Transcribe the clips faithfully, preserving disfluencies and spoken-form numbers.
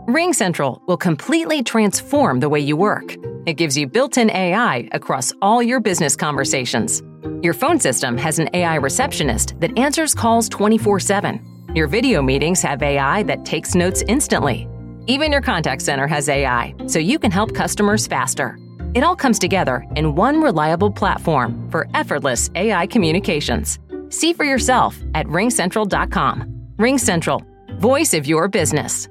RingCentral will completely transform the way you work. It gives you built-in A I across all your business conversations. Your phone system has an A I receptionist that answers calls twenty-four seven. Your video meetings have A I that takes notes instantly. Even your contact center has A I, so you can help customers faster. It all comes together in one reliable platform for effortless A I communications. See for yourself at ring central dot com. RingCentral, voice of your business.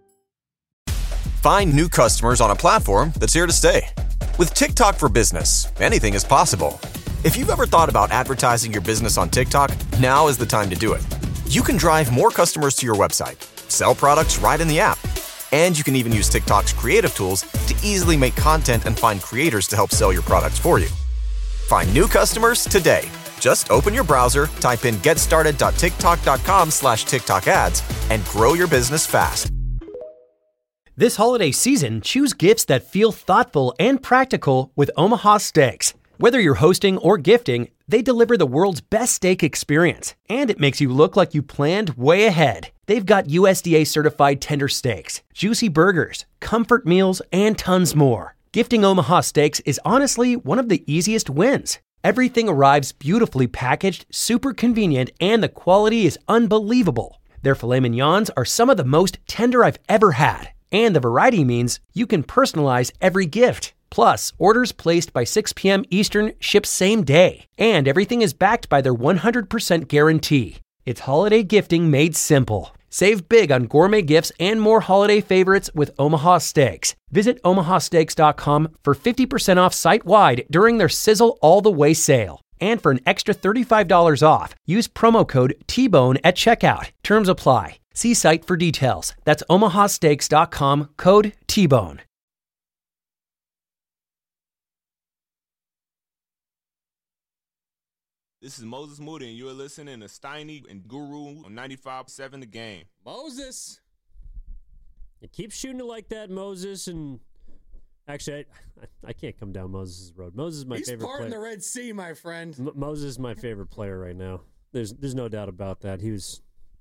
Find new customers on a platform that's here to stay. With TikTok for Business, anything is possible. If you've ever thought about advertising your business on TikTok, now is the time to do it. You can drive more customers to your website, sell products right in the app, and you can even use TikTok's creative tools to easily make content and find creators to help sell your products for you. Find new customers today. Just open your browser, type in getstarted.tiktok.com slash TikTok ads, and grow your business fast. This holiday season, choose gifts that feel thoughtful and practical with Omaha Steaks. Whether you're hosting or gifting, they deliver the world's best steak experience, and it makes you look like you planned way ahead. They've got U S D A-certified tender steaks, juicy burgers, comfort meals, and tons more. Gifting Omaha Steaks is honestly one of the easiest wins. Everything arrives beautifully packaged, super convenient, and the quality is unbelievable. Their filet mignons are some of the most tender I've ever had. And the variety means you can personalize every gift. Plus, orders placed by six p.m. Eastern ship same day. And everything is backed by their one hundred percent guarantee. It's holiday gifting made simple. Save big on gourmet gifts and more holiday favorites with Omaha Steaks. Visit omaha steaks dot com for fifty percent off site-wide during their Sizzle All the Way sale. And for an extra thirty-five dollars off, use promo code T Bone at checkout. Terms apply. See site for details. That's omaha steaks dot com, code T Bone. This is Moses Moody, and you're listening to Steiny and Guru on ninety-five point seven The Game. Moses! You keep shooting it like that, Moses, and... Actually, I, I can't come down Moses' road. Moses is my He's favorite player. He's parting the Red Sea, my friend. M- Moses is my favorite player right now. There's there's no doubt about that. He was...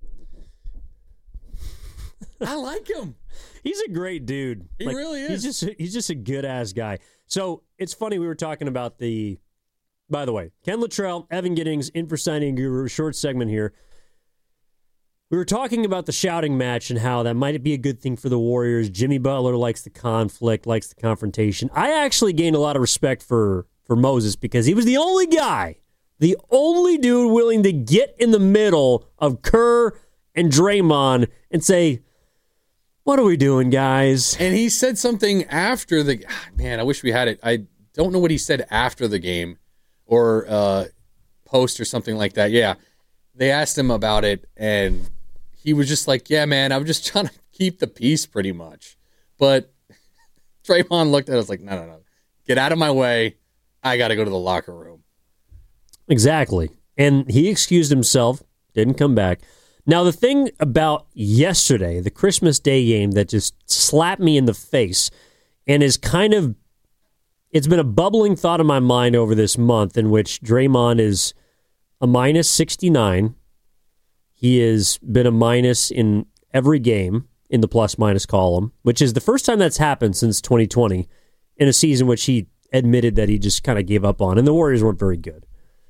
I like him. He's a great dude. He like, really is. He's just he's just a good ass guy. So it's funny we were talking about the. By the way, Ken Luttrell, Evan Giddings, in for Signing Guru. Short segment here. We were talking about the shouting match and how that might be a good thing for the Warriors. Jimmy Butler likes the conflict, likes the confrontation. I actually gained a lot of respect for for Moses because he was the only guy, the only dude willing to get in the middle of Kerr and Draymond and say, what are we doing, guys? And he said something after the... Man, I wish we had it. I don't know what he said after the game or uh, post or something like that. Yeah, they asked him about it, and he was just like, yeah, man, I'm just trying to keep the peace pretty much. But Draymond looked at us like, no, no, no. Get out of my way. I got to go to the locker room. Exactly. And he excused himself, didn't come back. Now, the thing about yesterday, the Christmas Day game that just slapped me in the face and is kind of, it's been a bubbling thought in my mind over this month in which Draymond is a minus sixty-nine. He has been a minus in every game in the plus-minus column, which is the first time that's happened since twenty twenty in a season which he admitted that he just kind of gave up on, and the Warriors weren't very good.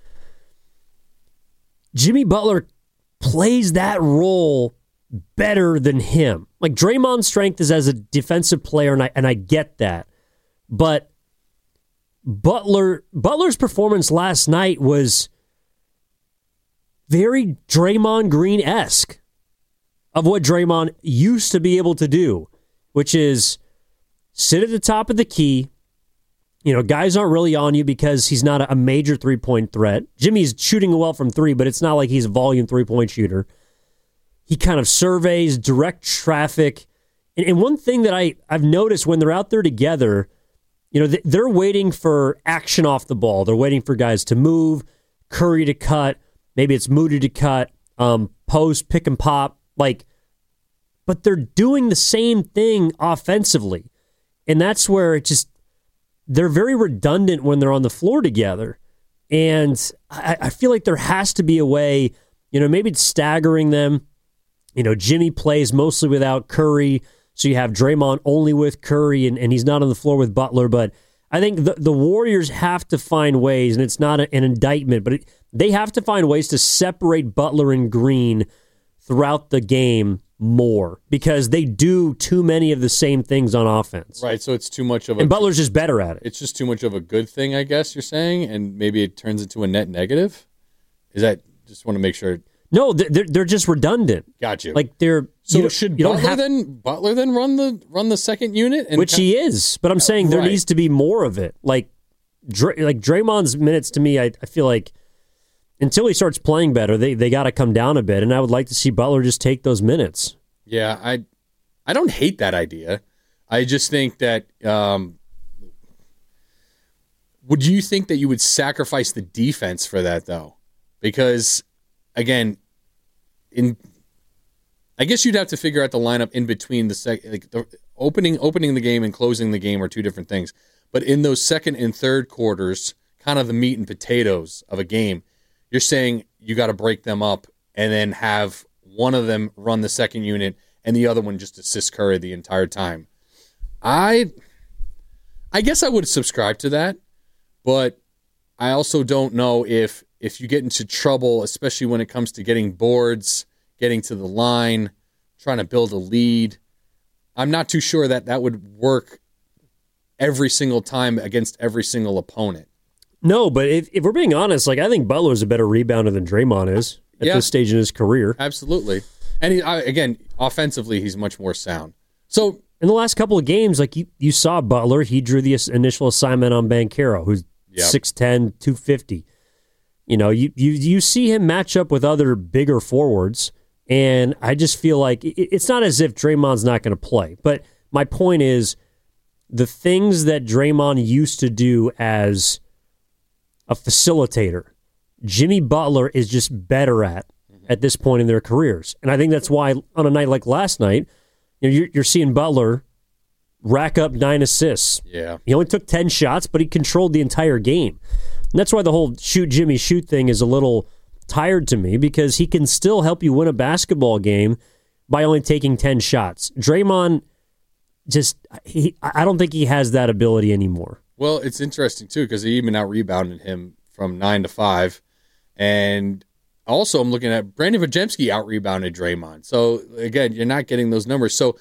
Jimmy Butler plays that role better than him. Like, Draymond's strength is as a defensive player, and I and I get that. But Butler Butler's performance last night was very Draymond Green-esque of what Draymond used to be able to do, which is sit at the top of the key. You know, guys aren't really on you because he's not a major three-point threat. Jimmy's shooting well from three, but it's not like he's a volume three-point shooter. He kind of surveys, direct traffic. And, and one thing that I, I've noticed when they're out there together, you know, they're waiting for action off the ball. They're waiting for guys to move, Curry to cut, maybe it's Moody to cut, um, post, pick and pop. Like, but they're doing the same thing offensively. And that's where it just, they're very redundant when they're on the floor together. And I, I feel like there has to be a way, you know, maybe it's staggering them. You know, Jimmy plays mostly without Curry. So you have Draymond only with Curry, and, and he's not on the floor with Butler. But I think the, the Warriors have to find ways, and it's not a, an indictment, but it, they have to find ways to separate Butler and Green throughout the game more, because they do too many of the same things on offense. Right, so it's too much of a... And Butler's just better at it. It's just too much of a good thing, I guess you're saying, and maybe it turns into a net negative? Is that... Just want to make sure... No, they're, they're just redundant. Got you. Like, they're... So you should you Butler have, then Butler then run the run the second unit? And which he is, but I'm saying there Right. needs to be more of it. Like, Dr- like Draymond's minutes, to me, I, I feel like until he starts playing better, they, they got to come down a bit, and I would like to see Butler just take those minutes. Yeah, I I don't hate that idea. I just think that um, would you think that you would sacrifice the defense for that though? Because again, in I guess you'd have to figure out the lineup in between the sec like the opening opening the game and closing the game are two different things. But in those second and third quarters, kind of the meat and potatoes of a game, you're saying you got to break them up and then have one of them run the second unit and the other one just assist Curry the entire time. I I guess I would subscribe to that, but I also don't know if if you get into trouble, especially when it comes to getting boards, getting to the line, trying to build a lead. I'm not too sure that that would work every single time against every single opponent. No, but if, if we're being honest, like I think Butler's a better rebounder than Draymond is at Yeah. this stage in his career. Absolutely. And he, I, again, offensively, he's much more sound. So In the last couple of games, like you, you saw Butler, he drew the initial assignment on Banchero, who's Yep. six ten, two fifty. You know, you, you you see him match up with other bigger forwards, and I just feel like it, it's not as if Draymond's not going to play. But my point is, the things that Draymond used to do as a facilitator, Jimmy Butler is just better at at this point in their careers. And I think that's why on a night like last night, you know, you're, you're seeing Butler rack up nine assists. yeah, He only took ten shots, but he controlled the entire game. And that's why the whole shoot Jimmy shoot thing is a little tired to me, because he can still help you win a basketball game by only taking ten shots. Draymond just, he, I don't think he has that ability anymore. well, it's interesting too because he even out rebounded him from nine to five, and also I'm looking at Brandon Vajemski out rebounded Draymond. So again, you're not getting those numbers. So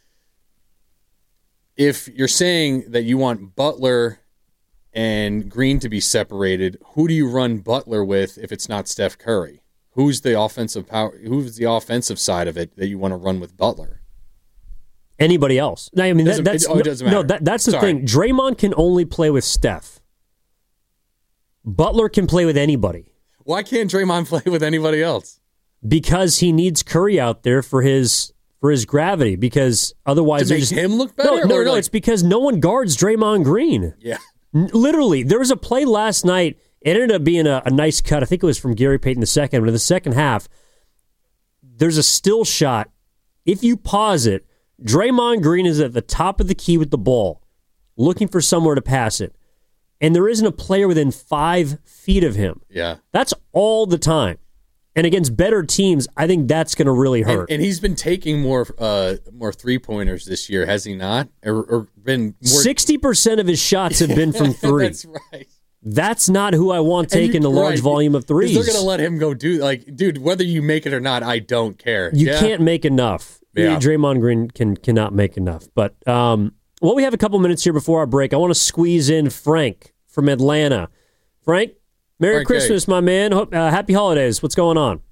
if you're saying that you want Butler and Green to be separated, who do you run Butler with if it's not Steph Curry? Who's the offensive power? Who's the offensive side of it that you want to run with Butler? Anybody else? No, I mean, that, Doesn't- that's it- oh, it doesn't no, matter. that, that's the Sorry. thing. Draymond can only play with Steph. Butler can play with anybody Why can't Draymond play with anybody else? because he needs Curry out there for his for his gravity. Because otherwise, To they're make just, him look no, better? no, Or no. like- It's because no one guards Draymond Green. Yeah. N- Literally, there was a play last night. It ended up being a, a nice cut. I think it was from Gary Payton the second. But in the second half, there's a still shot. If you pause it, Draymond Green is at the top of the key with the ball, looking for somewhere to pass it. And there isn't a player within five feet of him. Yeah. That's all the time. And against better teams, I think that's going to really And, hurt. and he's been taking more uh, more three pointers this year, has he not? Or, or been more sixty percent of his shots have been from three. That's right. That's not who I want And you- taking a large right. volume of 'Cause threes. They're gonna let him go do like, dude. Whether you make it or not, I don't care. You Yeah. can't make enough. Yeah. Draymond Green can cannot make enough. But um, well, we have a couple minutes here before our break. I want to squeeze in Frank from Atlanta. Frank, Merry Frank, Christmas, my man. Hope, uh, happy holidays. What's going on?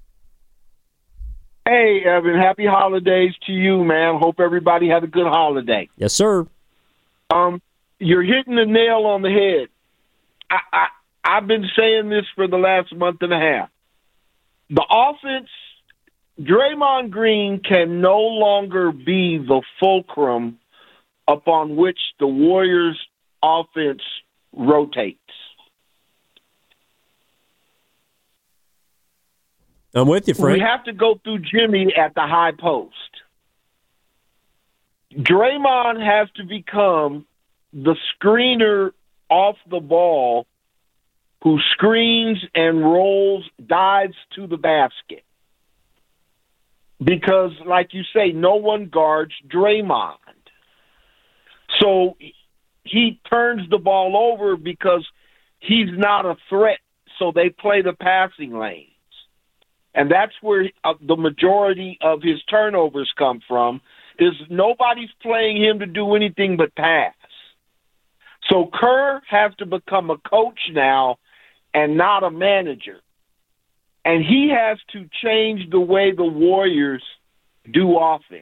Hey, Evan, happy holidays to you, man. Hope everybody had a good holiday. Yes, sir. Um, you're hitting the nail on the head. I, I, I've been saying this for the last month and a half. The offense, Draymond Green can no longer be the fulcrum upon which the Warriors' offense rotates. I'm with you, Frank. We have to go through Jimmy at the high post. Draymond has to become the screener off the ball who screens and rolls, dives to the basket. because, like you say, no one guards Draymond. So he turns the ball over because he's not a threat, so they play the passing lanes. And that's where uh, the majority of his turnovers come from, is nobody's playing him to do anything but pass. So Kerr has to become a coach now and not a manager. And he has to change the way the Warriors do offense.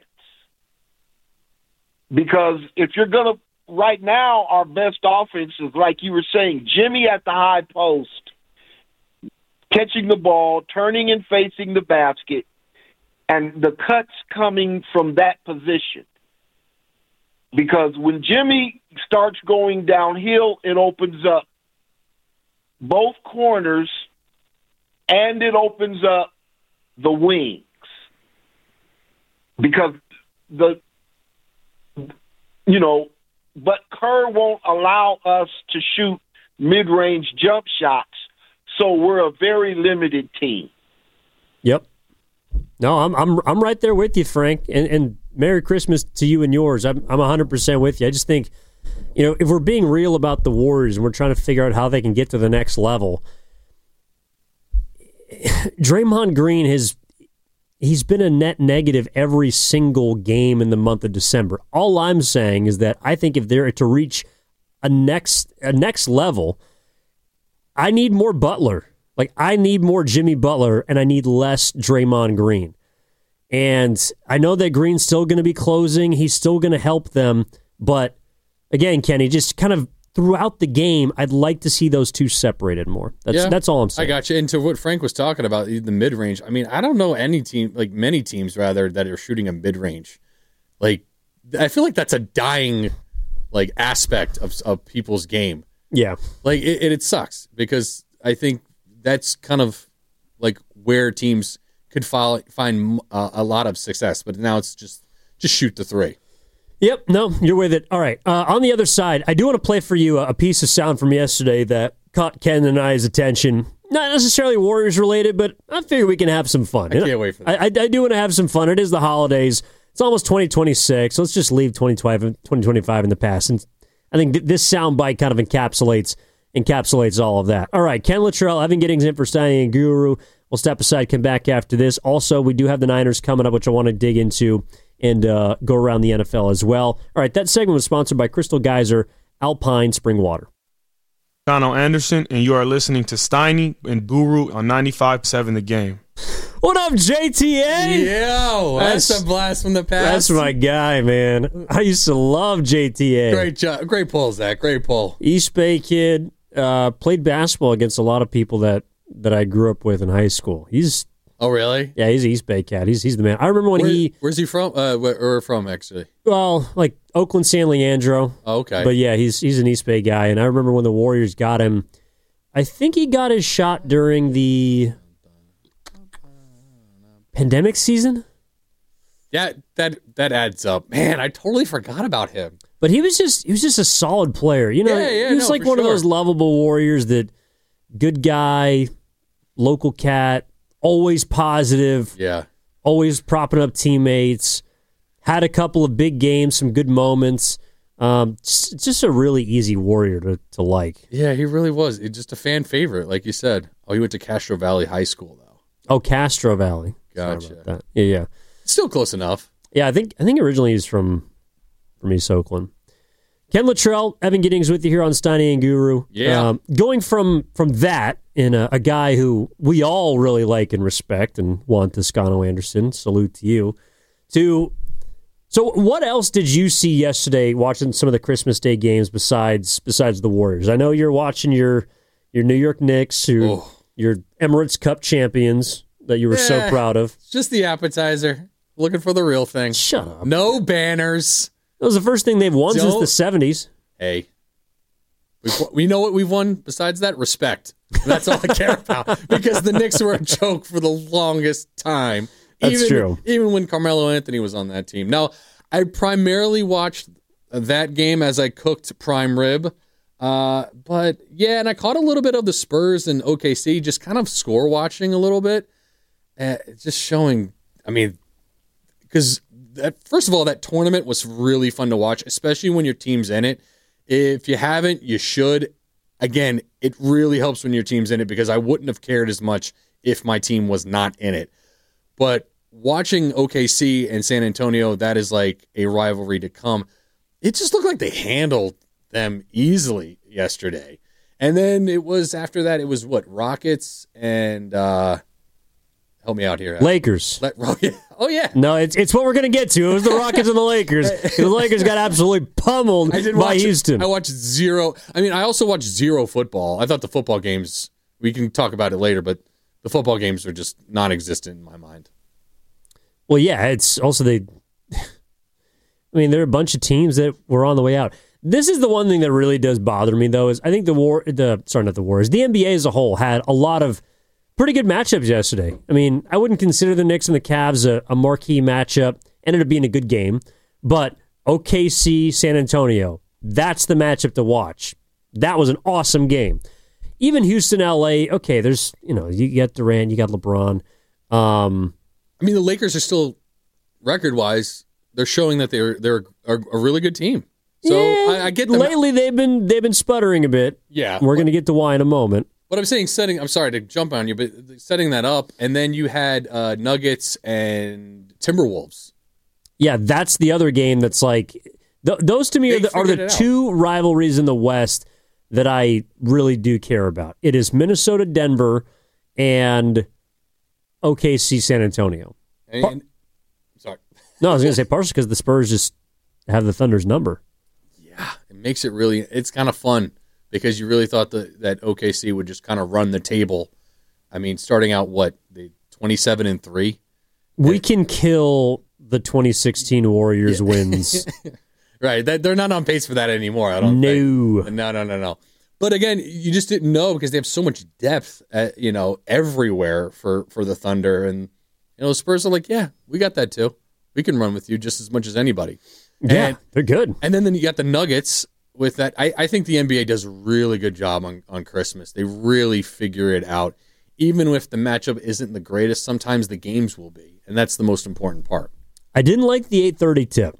Because if you're going to, right now, our best offense is, like you were saying, Jimmy at the high post, catching the ball, turning and facing the basket, and the cuts coming from that position. Because when Jimmy starts going downhill, it opens up both corners and it opens up the wings. Because the, you know, but Kerr won't allow us to shoot mid-range jump shots, so we're a very limited team. Yep. No, I'm I'm I'm right there with you, Frank. And, and Merry Christmas to you and yours. I'm I'm one hundred percent with you. I just think, you know, if we're being real about the Warriors and we're trying to figure out how they can get to the next level, Draymond Green has he's been a net negative every single game in the month of December. All I'm saying is that I think if they're to reach a next a next level, I need more Butler. Like, I need more Jimmy Butler, and I need less Draymond Green. And I know that Green's still going to be closing. He's still going to help them. But, again, Kenny, just kind of throughout the game, I'd like to see those two separated more. That's yeah, that's all I'm saying. I got you. And to what Frank was talking about, the mid-range, I mean, I don't know any team, like many teams, rather, that are shooting a mid-range. Like, I feel like that's a dying, like, aspect of, of people's game. Yeah. Like, it, it, it sucks because I think that's kind of like where teams could follow, find uh, a lot of success. But now it's just just shoot the three. Yep. No, you're with it. All right. Uh, on the other side, I do want to play for you a, a piece of sound from yesterday that caught Ken and I's attention. Not necessarily Warriors related, but I figure we can have some fun. I can't wait for that. I, I, I do want to have some fun. It is the holidays. It's almost twenty twenty-six. Let's just leave twenty twenty-five in the past. And I think th- this soundbite kind of encapsulates encapsulates all of that. All right, Ken Luttrell, Evan Giddings in for Steiny and Guru. We'll step aside, come back after this. Also, we do have the Niners coming up, which I want to dig into and uh, go around the N F L as well. All right, that segment was sponsored by Crystal Geyser Alpine Spring Water. Connell Anderson, and you are listening to Steiny and Guru on ninety-five point seven The Game. What up, J T A? Yo, that's, that's a blast from the past. That's my guy, man. I used to love J T A. Great job. Great pull, Zach. Great pull. East Bay kid. Uh, played basketball against a lot of people that, that I grew up with in high school. He's oh really? Yeah, he's an East Bay cat. He's he's the man. I remember when Where, he. Where's he from? Uh, where, where from actually? Well, like Oakland, San Leandro. Oh, okay. But yeah, he's he's an East Bay guy, and I remember when the Warriors got him. I think he got his shot during the pandemic season. Yeah, that that adds up. Man, I totally forgot about him. But he was just he was just a solid player. You know, yeah, yeah, he was no, like one sure. of those lovable Warriors that good guy, local cat, always positive, yeah, always propping up teammates, had a couple of big games, some good moments. Um, just, just a really easy Warrior to, to like. Yeah, he really was. He's just a fan favorite, like you said. Oh, he went to Castro Valley High School, though. Oh, Castro Valley. Gotcha. Sorry about that. Yeah, yeah. Still close enough. Yeah, I think I think originally he's from from East Oakland. Ken Luttrell, Evan Giddings with you here on Steiny and Guru. Yeah. Um, going from from that in a, a guy who we all really like and respect, and Juan Toscano Anderson, salute to you, to so what else did you see yesterday watching some of the Christmas Day games besides besides the Warriors? I know you're watching your your New York Knicks, your, oh. your Emirates Cup champions that you were yeah, so proud of. It's just the appetizer. Looking for the real thing. Shut up. No banners. That was the first thing they've won Don't, since the seventies. Hey, we've, we know what we've won besides that? Respect. That's all I care about. Because the Knicks were a joke for the longest time. That's even, true. Even when Carmelo Anthony was on that team. Now, I primarily watched that game as I cooked prime rib. Uh, but, yeah, and I caught a little bit of the Spurs and O K C, just kind of score watching a little bit. Uh, just showing, I mean, because that first of all, that tournament was really fun to watch, especially when your team's in it. If you haven't, you should. Again, it really helps when your team's in it because I wouldn't have cared as much if my team was not in it. But watching O K C and San Antonio, that is like a rivalry to come. It just looked like they handled them easily yesterday. And then it was after that, it was what, Rockets and uh, help me out here. Lakers. Let, oh, yeah. No, it's it's what we're going to get to. It was the Rockets and the Lakers. The Lakers got absolutely pummeled I did by watch, Houston. I watched zero. I mean, I also watched zero football. I thought the football games, we can talk about it later, but the football games are just non-existent in my mind. Well, yeah, it's also they. I mean, there are a bunch of teams that were on the way out. This is the one thing that really does bother me, though, is I think the war, the sorry, not the Warriors, the N B A as a whole had a lot of pretty good matchups yesterday. I mean, I wouldn't consider the Knicks and the Cavs a, a marquee matchup. Ended up being a good game, but O K C, San Antonio, that's the matchup to watch. That was an awesome game. Even Houston, L A, okay, there's, you know, you got Durant, you got LeBron. Um, I mean, the Lakers are still, record-wise, they're showing that they're they're a, a really good team. So yeah, I, I get them. Lately, they've been they've been sputtering a bit. Yeah, we're going to get to why in a moment. But I'm saying setting. I'm sorry to jump on you, but setting that up, and then you had uh, Nuggets and Timberwolves. Yeah, that's the other game. That's like th- those to me are the, are the two rivalries in the West that I really do care about. It is Minnesota, Denver, and O K C, San Antonio. And, Par- and, sorry. No, I was going to say partially because the Spurs just have the Thunder's number. Yeah, it makes it really. It's kind of fun because you really thought that that O K C would just kind of run the table. I mean, starting out what the twenty-seven and three. We and, can kill the twenty sixteen Warriors yeah. wins. Right, that, they're not on pace for that anymore. I don't. No, think. no, no, no, no. But again, you just didn't know because they have so much depth, at, you know, everywhere for, for the Thunder, and you know, the Spurs are like, yeah, we got that too. We can run with you just as much as anybody. Yeah, and, they're good. And then, then you got the Nuggets with that. I, I think the N B A does a really good job on, on Christmas. They really figure it out. Even if the matchup isn't the greatest, sometimes the games will be, and that's the most important part. I didn't like the eight thirty tip.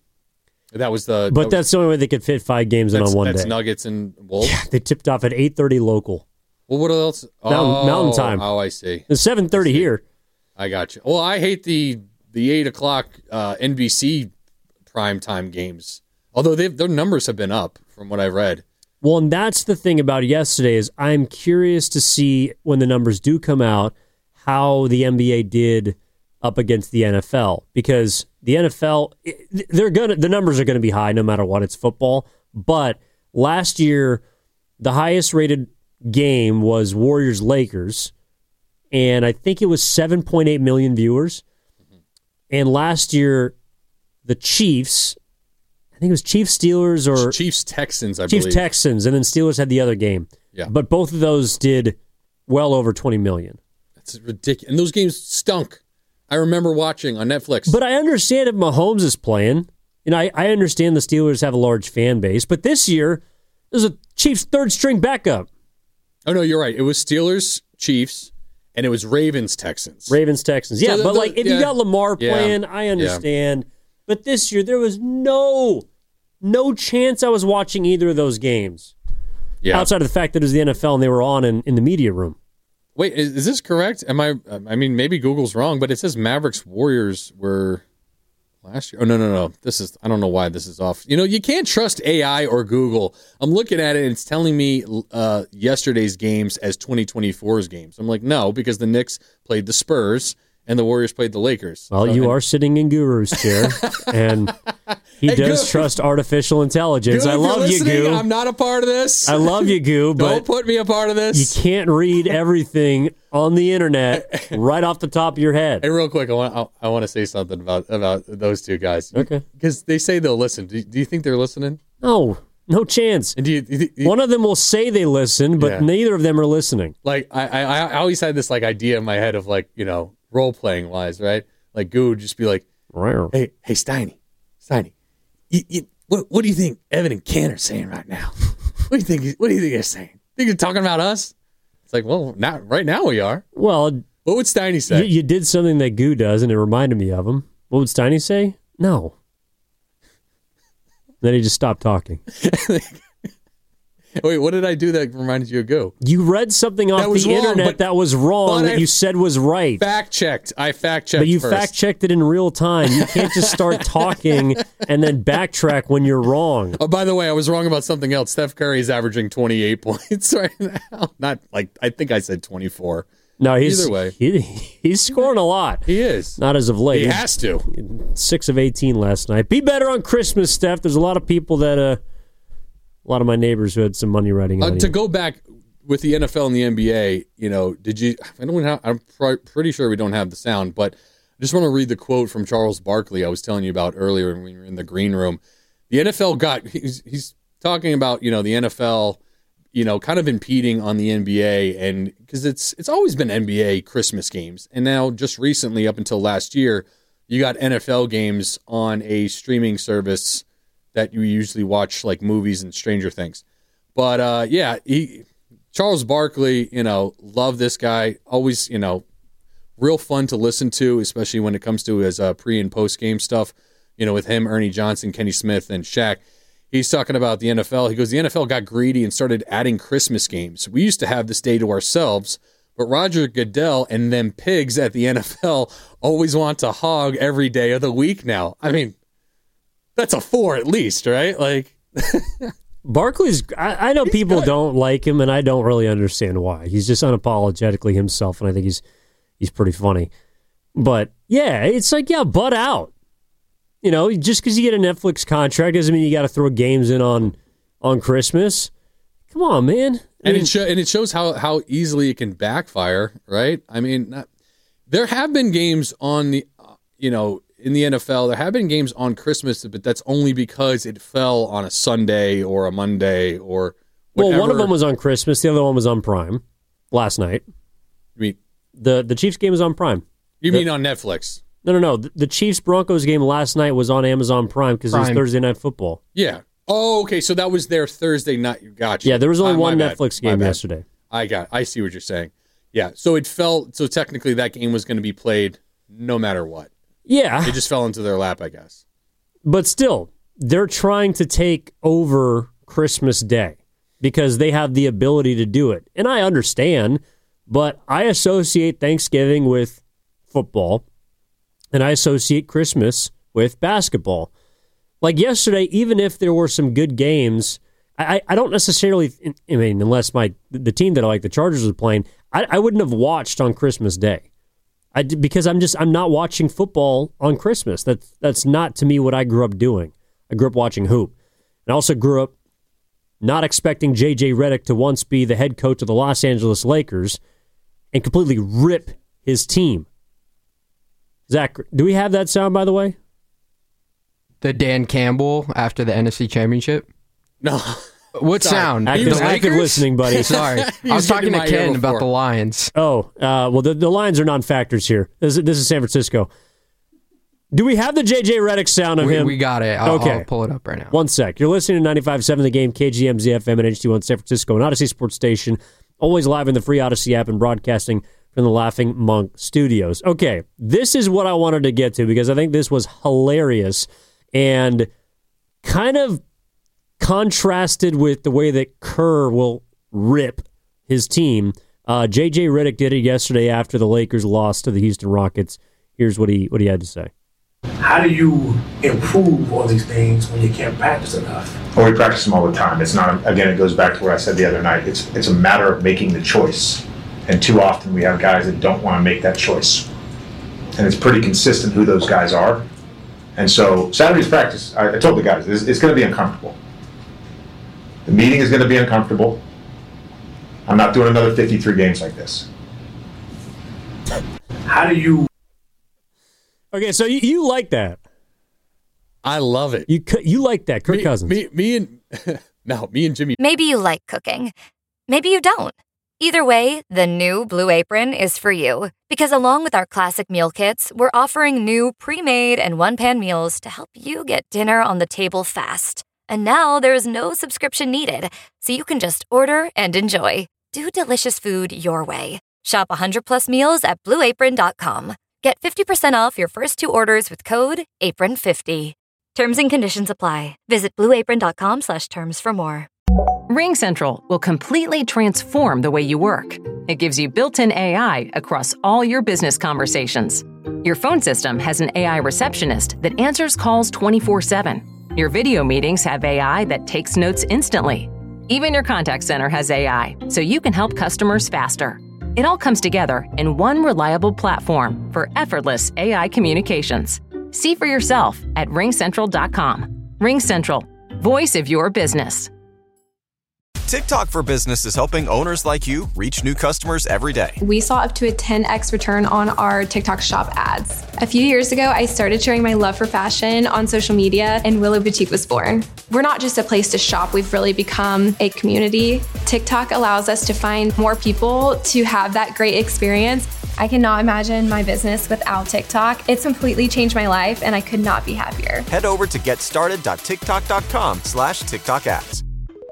That was the, but that that's was, the only way they could fit five games in on one that's day. Nuggets and Wolves. Yeah, they tipped off at eight thirty local. Well, what else? Mountain, oh, Mountain time. Oh, I see. It's seven thirty here. I got you. Well, I hate the the eight o'clock uh, N B C primetime games. Although they've, their numbers have been up from what I've read. Well, and that's the thing about yesterday is I'm curious to see when the numbers do come out how the N B A did up against the N F L, because the N F L, they're gonna the numbers are going to be high no matter what. It's football. But last year, the highest rated game was Warriors-Lakers, and I think it was seven point eight million viewers. Mm-hmm. And last year, the Chiefs, I think it was Chiefs-Steelers or... Chiefs-Texans, I Chiefs believe. Chiefs-Texans, and then Steelers had the other game. Yeah. But both of those did well over twenty million. That's ridiculous. And those games stunk. I remember watching on Netflix. But I understand if Mahomes is playing. You know, I, I understand the Steelers have a large fan base, but this year, there's a Chiefs third-string backup. Oh, no, you're right. It was Steelers, Chiefs, and it was Ravens, Texans. Ravens, Texans. Yeah, so the, but like if yeah. you got Lamar playing, yeah. I understand. Yeah. But this year, there was no, no chance I was watching either of those games. Yeah. Outside of the fact that it was the N F L and they were on in, in the media room. Wait, is, is this correct? Am I? I mean, maybe Google's wrong, but it says Mavericks Warriors were last year. Oh no, no, no. This is. I don't know why this is off. You know, you can't trust A I or Google. I'm looking at it and it's telling me uh, yesterday's games as twenty twenty-four's games. I'm like, no, because the Knicks played the Spurs and the Warriors played the Lakers. Well, so, you and, are sitting in Guru's chair, and he hey, does Goo, trust artificial intelligence. Goo, I love you, Goo. I'm not a part of this. I love you, Goo, but don't put me a part of this. You can't read everything on the internet right off the top of your head. Hey, real quick, I want I, I want to say something about about those two guys. Okay, because they say they'll listen. Do, do you think they're listening? No, no chance. And do you, do you, One of them will say they listen, but yeah. neither of them are listening. Like I, I, I always had this like idea in my head of like you know. Role playing wise, right? Like Goo would just be like, "Hey, hey, Steiny, Steiny, you, you, what, what do you think Evan and Ken are saying right now? What do you think? What do you think they're saying? Think they're talking about us?" It's like, well, not right now we are. Well, what would Steiny say? You, you did something that Goo does, and it reminded me of him. What would Steiny say? No. Then he just stopped talking. Wait, what did I do that reminded you of go? You read something off the wrong, internet that was wrong that I you said was right. Fact checked. I fact checked. But you first. fact checked it in real time. You can't just start talking and then backtrack when you're wrong. Oh, by the way, I was wrong about something else. Steph Curry is averaging twenty-eight points right now. Not like I think I said twenty-four. No, he's either way. He, he's scoring a lot. He is. Not as of late. He has to. Six of eighteen last night. Be better on Christmas, Steph. There's a lot of people that, uh, a lot of my neighbors who had some money writing on uh, you. To go back with the N F L and the N B A, you know, did you? I don't have. I'm pr- pretty sure we don't have the sound, but I just want to read the quote from Charles Barkley I was telling you about earlier when we were in the green room. The N F L got. He's, he's talking about you know the N F L. You know, kind of impeding on the N B A, and because it's it's always been N B A Christmas games, and now just recently, up until last year, you got N F L games on a streaming service that you usually watch, like movies and Stranger Things. But uh, yeah, he Charles Barkley, you know, love this guy. Always, you know, real fun to listen to, especially when it comes to his uh, pre and post game stuff. You know, with him, Ernie Johnson, Kenny Smith, and Shaq. He's talking about the N F L. He goes, the N F L got greedy and started adding Christmas games. We used to have this day to ourselves, but Roger Goodell and them pigs at the N F L always want to hog every day of the week now. I mean, that's a four at least, right? Like, Barkley's, I, I know people good. don't like him, and I don't really understand why. He's just unapologetically himself, and I think he's he's pretty funny. But, yeah, it's like, yeah, butt out. You know, just because you get a Netflix contract doesn't mean you got to throw games in on on Christmas. Come on, man. I and mean, it show, and it shows how, how easily it can backfire, right? I mean, not, there have been games on the, you know, in the N F L. There have been games on Christmas, but that's only because it fell on a Sunday or a Monday or whatever. Well, one of them was on Christmas. The other one was on Prime last night. You mean the the Chiefs game was on Prime? You the, mean on Netflix? No, no, no. The Chiefs-Broncos game last night was on Amazon Prime because it was Thursday Night Football. Yeah. Oh, okay. So that was their Thursday night. Gotcha. Yeah, there was only uh, one bad. Netflix game yesterday. I got. I see what you're saying. Yeah. So it fell. So technically, that game was going to be played no matter what. Yeah. It just fell into their lap, I guess. But still, they're trying to take over Christmas Day because they have the ability to do it, and I understand. But I associate Thanksgiving with football. And I associate Christmas with basketball. Like yesterday, even if there were some good games, I, I don't necessarily, I mean, unless my the team that I like, the Chargers, was playing, I, I wouldn't have watched on Christmas Day. I because I'm just I'm not watching football on Christmas. That's that's not to me what I grew up doing. I grew up watching hoop, and I also grew up not expecting J J Redick to once be the head coach of the Los Angeles Lakers and completely rip his team. Zach, do we have that sound, by the way? The Dan Campbell after the N F C Championship? No. What Sorry. sound? Active, active listening, buddy. Sorry. I was talking to Ken about the Lions. Oh, uh, well, the, the Lions are non-factors here. This is, this is San Francisco. Do we have the J J Redick sound of we, him? We got it. I'll, okay. I'll pull it up right now. One sec. You're listening to ninety-five point seven The Game, K G M Z F M and H D one San Francisco, an Odyssey Sports Station, always live in the free Odyssey app and broadcasting from the Laughing Monk Studios. Okay, this is what I wanted to get to because I think this was hilarious and kind of contrasted with the way that Kerr will rip his team. Uh, J J Redick did it yesterday after the Lakers lost to the Houston Rockets. Here's what he what he had to say. How do you improve on these things when you can't practice enough? Well, we practice them all the time. It's not, again, it goes back to what I said the other night. It's it's a matter of making the choice. And too often we have guys that don't want to make that choice. And it's pretty consistent who those guys are. And so Saturday's practice, I, I told the guys, it's, it's going to be uncomfortable. The meeting is going to be uncomfortable. I'm not doing another fifty-three games like this. How do you... Okay, so you, you like that. I love it. You you like that, Kirk me, Cousins. Me, me and... no, me and Jimmy... Maybe you like cooking. Maybe you don't. Either way, the new Blue Apron is for you. Because along with our classic meal kits, we're offering new pre-made and one-pan meals to help you get dinner on the table fast. And now there's no subscription needed, so you can just order and enjoy. Do delicious food your way. Shop one hundred plus meals at blue apron dot com. Get fifty percent off your first two orders with code apron fifty. Terms and conditions apply. Visit blueapron.com slash terms for more. RingCentral will completely transform the way you work. It gives you built-in A I across all your business conversations. Your phone system has an A I receptionist that answers calls twenty-four seven. Your video meetings have A I that takes notes instantly. Even your contact center has A I, so you can help customers faster. It all comes together in one reliable platform for effortless A I communications. See for yourself at ring central dot com. RingCentral, voice of your business. TikTok for Business is helping owners like you reach new customers every day. We saw up to a ten x return on our TikTok shop ads. A few years ago, I started sharing my love for fashion on social media, and Willow Boutique was born. We're not just a place to shop, we've really become a community. TikTok allows us to find more people to have that great experience. I cannot imagine my business without TikTok. It's completely changed my life, and I could not be happier. Head over to getstarted.tiktok.com slash TikTok ads.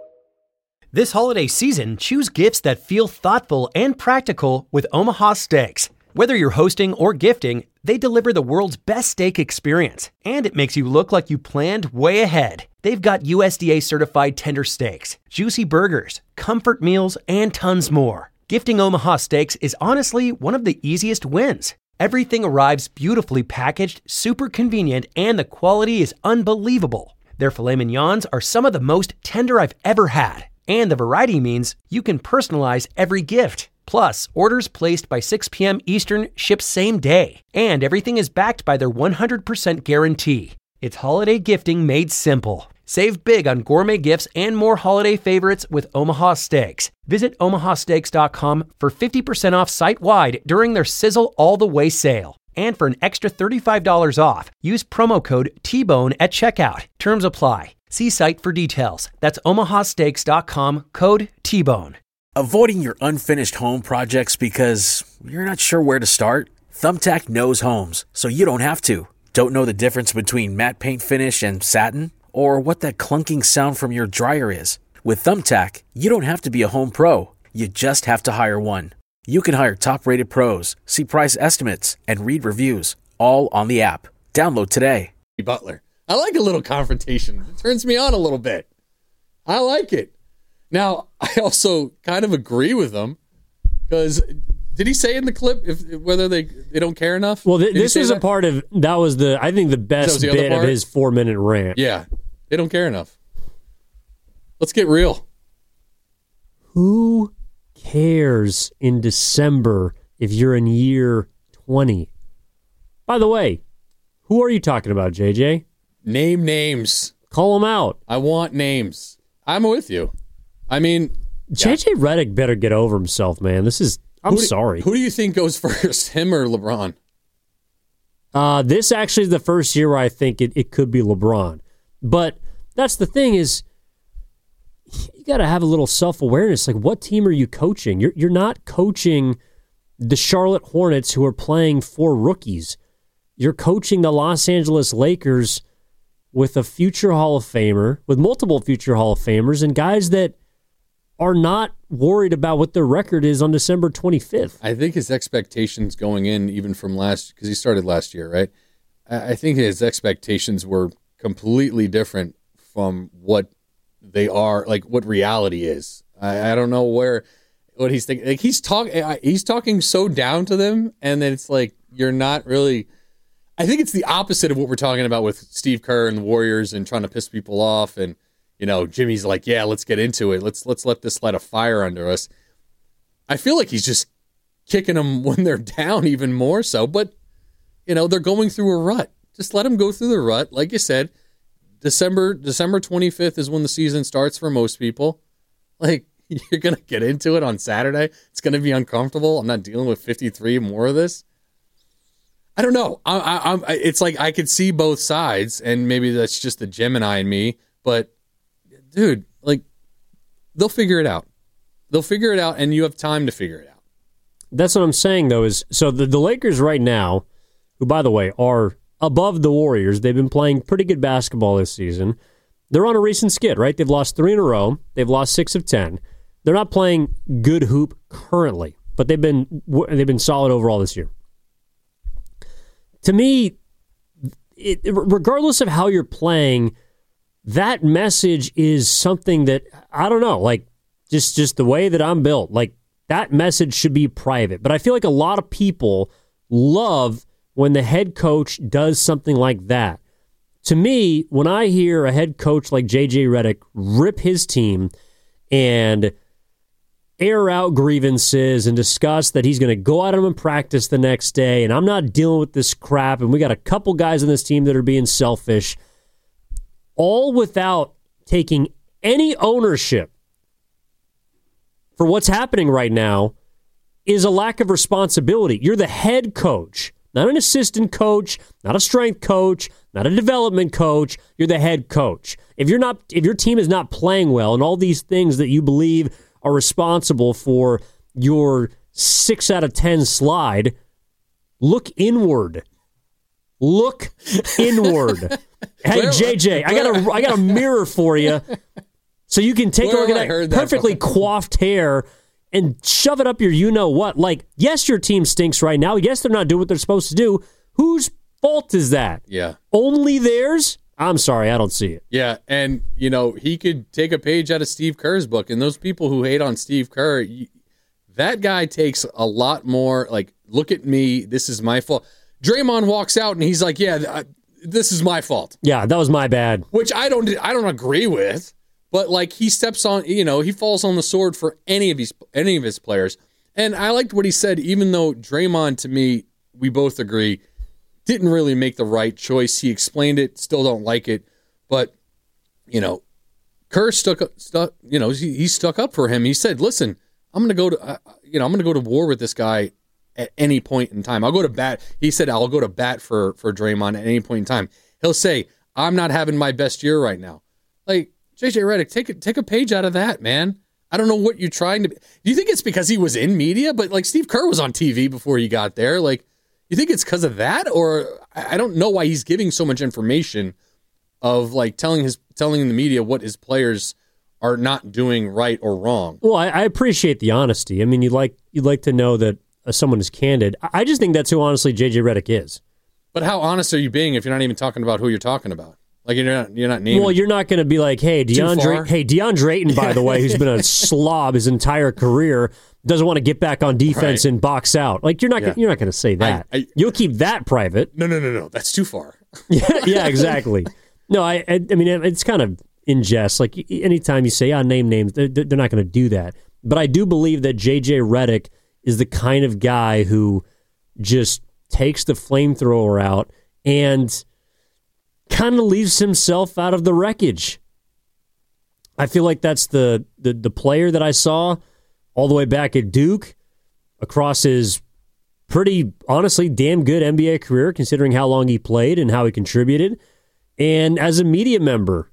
This holiday season, choose gifts that feel thoughtful and practical with Omaha Steaks. Whether you're hosting or gifting, they deliver the world's best steak experience, and it makes you look like you planned way ahead. They've got U S D A certified tender steaks, juicy burgers, comfort meals, and tons more. Gifting Omaha Steaks is honestly one of the easiest wins. Everything arrives beautifully packaged, super convenient, and the quality is unbelievable. Their filet mignons are some of the most tender I've ever had. And the variety means you can personalize every gift. Plus, orders placed by six p.m. Eastern ship same day. And everything is backed by their one hundred percent guarantee. It's holiday gifting made simple. Save big on gourmet gifts and more holiday favorites with Omaha Steaks. Visit omaha steaks dot com for fifty percent off site-wide during their Sizzle All the Way sale. And for an extra thirty-five dollars off, use promo code T Bone at checkout. Terms apply. See site for details. That's omaha steaks dot com, code T Bone. Avoiding your unfinished home projects because you're not sure where to start? Thumbtack knows homes, so you don't have to. Don't know the difference between matte paint finish and satin? Or what that clunking sound from your dryer is? With Thumbtack, you don't have to be a home pro. You just have to hire one. You can hire top-rated pros, see price estimates, and read reviews, all on the app. Download today. Butler. I like a little confrontation. It turns me on a little bit. I like it. Now, I also kind of agree with him because did he say in the clip if whether they they don't care enough? Well, th- this was that? a part of that was the I think the best the bit of his four minute rant. Yeah, they don't care enough. Let's get real. Who cares in December if you're in year twenty? By the way, who are you talking about, J J? Name names. Call them out. I want names. I'm with you. I mean, J J yeah. Redick better get over himself, man. This is. I'm who do, sorry. Who do you think goes first, him or LeBron? Uh, this actually is the first year where I think it, it could be LeBron. But that's the thing is, you got to have a little self-awareness. Like, what team are you coaching? You're you're not coaching the Charlotte Hornets who are playing four rookies. You're coaching the Los Angeles Lakers with a future Hall of Famer, with multiple future Hall of Famers, and guys that are not worried about what their record is on December twenty-fifth. I think his expectations going in, even from last, because he started last year, right? I think his expectations were completely different from what they are, like what reality is. I, I don't know where, what he's thinking. Like he's talking, he's talking so down to them, and then it's like you're not really. I think it's the opposite of what we're talking about with Steve Kerr and the Warriors and trying to piss people off. And, you know, Jimmy's like, yeah, let's get into it. Let's let's let this light a fire under us. I feel like he's just kicking them when they're down even more so. But, you know, they're going through a rut. Just let them go through the rut. Like you said, December December twenty-fifth is when the season starts for most people. Like, you're going to get into it on Saturday. It's going to be uncomfortable. I'm not dealing with fifty-three more of this. I don't know. I, I, I'm. It's like I could see both sides, and maybe that's just the Gemini in me. But, dude, like, they'll figure it out. They'll figure it out, and you have time to figure it out. That's what I'm saying, though. Is so the, the Lakers right now, who, by the way, are above the Warriors. They've been playing pretty good basketball this season. They're on a recent skid, right? They've lost three in a row. They've lost six of ten. They're not playing good hoop currently, but they've been they've been solid overall this year. to me, it, regardless of how you're playing, that message is something that, I don't know, like just, just the way that I'm built, like that message should be private. But I feel like a lot of people love when the head coach does something like that. To me, when I hear a head coach like J J Redick rip his team and air out grievances and discuss that he's going to go out of them in practice the next day, and I'm not dealing with this crap, and we got a couple guys on this team that are being selfish, all without taking any ownership for what's happening right now, is a lack of responsibility. You're the head coach, not an assistant coach, not a strength coach, not a development coach. You're the head coach. If you're not, if your team is not playing well, and all these things that you believe are responsible for your six out of ten slide, look inward. Look inward. Hey, where, J J, I got a I got a mirror for you, so you can take a look at that perfectly that coiffed hair and shove it up your you-know-what. Like, yes, your team stinks right now. Yes, they're not doing what they're supposed to do. Whose fault is that? Yeah. Only theirs? I'm sorry, I don't see it. Yeah, and, you know, he could take a page out of Steve Kerr's book, and those people who hate on Steve Kerr, that guy takes a lot more, like, look at me, this is my fault. Draymond walks out, and he's like, yeah, I, this is my fault. Yeah, that was my bad. Which I don't I don't agree with. But, like, he steps on, you know, he falls on the sword for any of his any of his players. And I liked what he said, even though Draymond, to me, we both agree, didn't really make the right choice. He explained it, still don't like it. But, you know, Kerr stuck up, stuck, you know, he, he stuck up for him. He said, listen, I'm going to go to, uh, you know, I'm going to go to war with this guy at any point in time. I'll go to bat. He said, I'll go to bat for, for Draymond at any point in time. He'll say, I'm not having my best year right now. Like, J J Redick, take a, take a page out of that, man. I don't know what you're trying to... Do you think it's because he was in media? But, like, Steve Kerr was on T V before he got there. Like, you think it's because of that? Or I don't know why he's giving so much information of, like, telling his telling the media what his players are not doing right or wrong. Well, I, I appreciate the honesty. I mean, you'd like, you'd like to know that uh, someone is candid. I just think that's who, honestly, J J Redick is. But how honest are you being if you're not even talking about who you're talking about? Like, you're not, you're not naming. Well, you're not going to be like, hey, DeAndre, hey, DeAndre Ayton, by the way, who's been a slob his entire career, doesn't want to get back on defense right. and box out. Like, you're not, yeah. you're not going to say that. I, I, You'll keep that private. No, no, no, no. That's too far. yeah, yeah, exactly. No, I, I, I mean, it's kind of in jest. Like, anytime you say, "Ah, name names," they're, they're not going to do that. But I do believe that J J Redick is the kind of guy who just takes the flamethrower out and kind of leaves himself out of the wreckage. I feel like that's the, the the player that I saw all the way back at Duke, across his pretty, honestly, damn good N B A career, considering how long he played and how he contributed. And as a media member,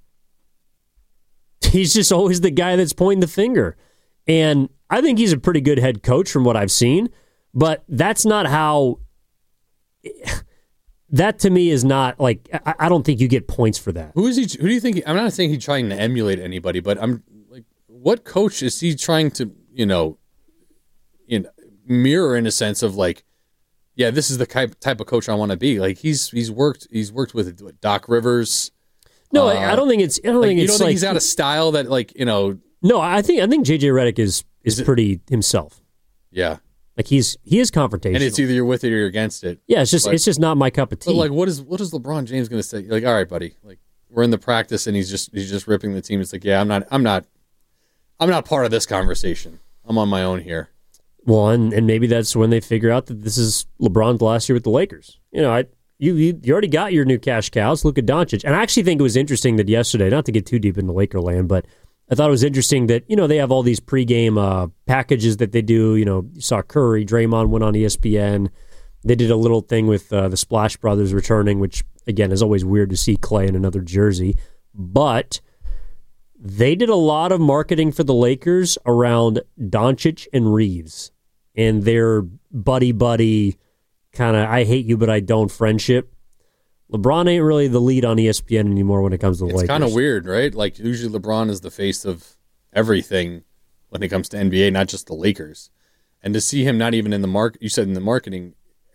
he's just always the guy that's pointing the finger. And I think he's a pretty good head coach from what I've seen, but that's not how... That to me is not like I, I don't think you get points for that. Who is he? Who do you think? I'm not saying he's trying to emulate anybody, but I'm like, what coach is he trying to, you know, you know, mirror in a sense of like, yeah, this is the type type of coach I want to be. Like he's he's worked he's worked with Doc Rivers. No, uh, I don't think it's. I don't like, think you it's. don't think like, he's out of style that like you know. No, I think I think J J Redick is is, is it, pretty himself. Yeah. Like he's he is confrontational, and it's either you're with it or you're against it. Yeah, it's just but, it's just not my cup of tea. But like, what is what is LeBron James going to say? Like, all right, buddy, like we're in the practice, and he's just he's just ripping the team. It's like, yeah, I'm not I'm not I'm not part of this conversation. I'm on my own here. Well, and, and maybe that's when they figure out that this is LeBron's last year with the Lakers. You know, I you you, you already got your new cash cows, Luka Doncic, and I actually think it was interesting that yesterday, not to get too deep into Laker land, but I thought it was interesting that, you know, they have all these pregame uh, packages that they do. You know, you saw Curry, Draymond went on E S P N. They did a little thing with uh, the Splash Brothers returning, which, again, is always weird to see Clay in another jersey. But they did a lot of marketing for the Lakers around Doncic and Reeves and their buddy-buddy kind of I hate you but I don't friendship. LeBron ain't really the lead on E S P N anymore when it comes to the it's Lakers. It's kind of weird, right? Like, usually LeBron is the face of everything when it comes to N B A, not just the Lakers. And to see him not even in the market, you said in the marketing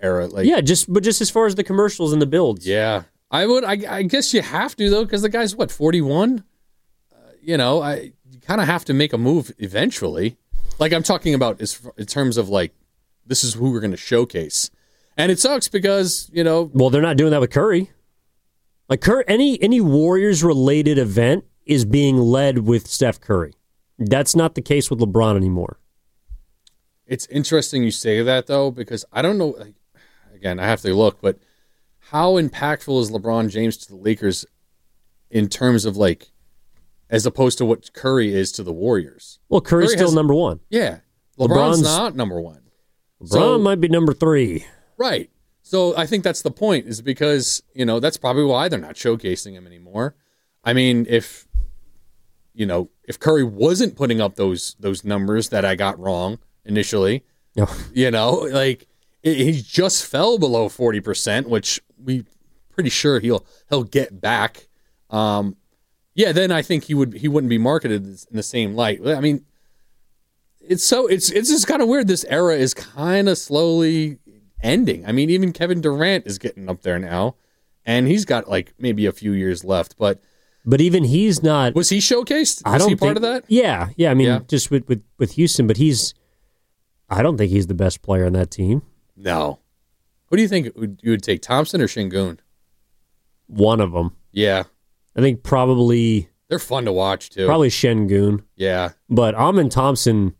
era. Like, yeah, just but just as far as the commercials and the builds. Yeah, I would. I, I guess you have to though, because the guy's what forty-one. Uh, you know, I you kind of have to make a move eventually. Like I'm talking about is in terms of like this is who we're going to showcase, and it sucks because you know. Well, they're not doing that with Curry. Like Curry, any any Warriors related event is being led with Steph Curry. That's not the case with LeBron anymore. It's interesting you say that, though, because I don't know. Like, again, I have to look, but how impactful is LeBron James to the Lakers in terms of, like, as opposed to what Curry is to the Warriors? Well, Curry's Curry still has, number one. Yeah. LeBron's, LeBron's not number one. LeBron so, might be number three. Right. So I think that's the point, is because, you know, that's probably why they're not showcasing him anymore. I mean, if, you know, if Curry wasn't putting up those those numbers that I got wrong initially, oh. you know, like it, he just fell below forty percent, which we pretty sure he'll he'll get back. Um, yeah, then I think he would he wouldn't be marketed in the same light. I mean, it's so it's it's just kind of weird. This era is kind of slowly ending. I mean, even Kevin Durant is getting up there now, and he's got like maybe a few years left, but. But even he's not. Was he showcased? Was I don't he part think, of that? Yeah, yeah. I mean, Yeah. just with, with, with Houston, but he's. I don't think he's the best player on that team. No. Who do you think would, you would take, Thompson or Şengün? One of them. Yeah. I think probably. They're fun to watch, too. Probably Şengün. Yeah. But Amin Thompson.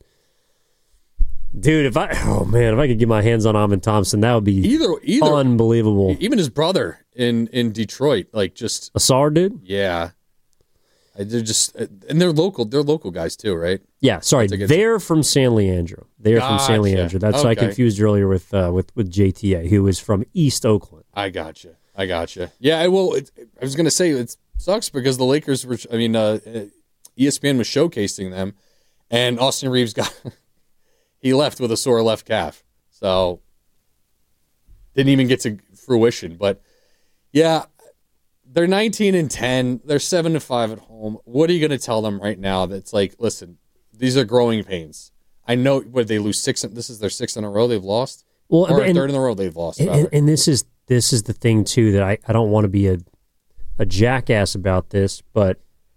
Dude, if I. Oh, man, if I could get my hands on Amin Thompson, that would be either, either unbelievable. Even his brother in, in Detroit, like just. Asar, dude? Yeah. They're just. And they're local. They're local guys, too, right? Yeah, sorry. They're from San Leandro. They're Gotcha. from San Leandro. That's okay. what I confused earlier with, uh, with, with J T A, who is from East Oakland. I gotcha. I gotcha. Yeah, well, it, I was going to say it sucks because the Lakers were. I mean, uh, E S P N was showcasing them, and Austin Reeves got. He left with a sore left calf, so didn't even get to fruition. But yeah, they're nineteen and ten. They're seven and five at home. What are you going to tell them right now? That's like, listen, these are growing pains. I know. What they lose six? This is their sixth in a row they've lost. Well, or and, third in a row they've lost. And, and this is this is the thing too that I, I don't want to be a a jackass about this, but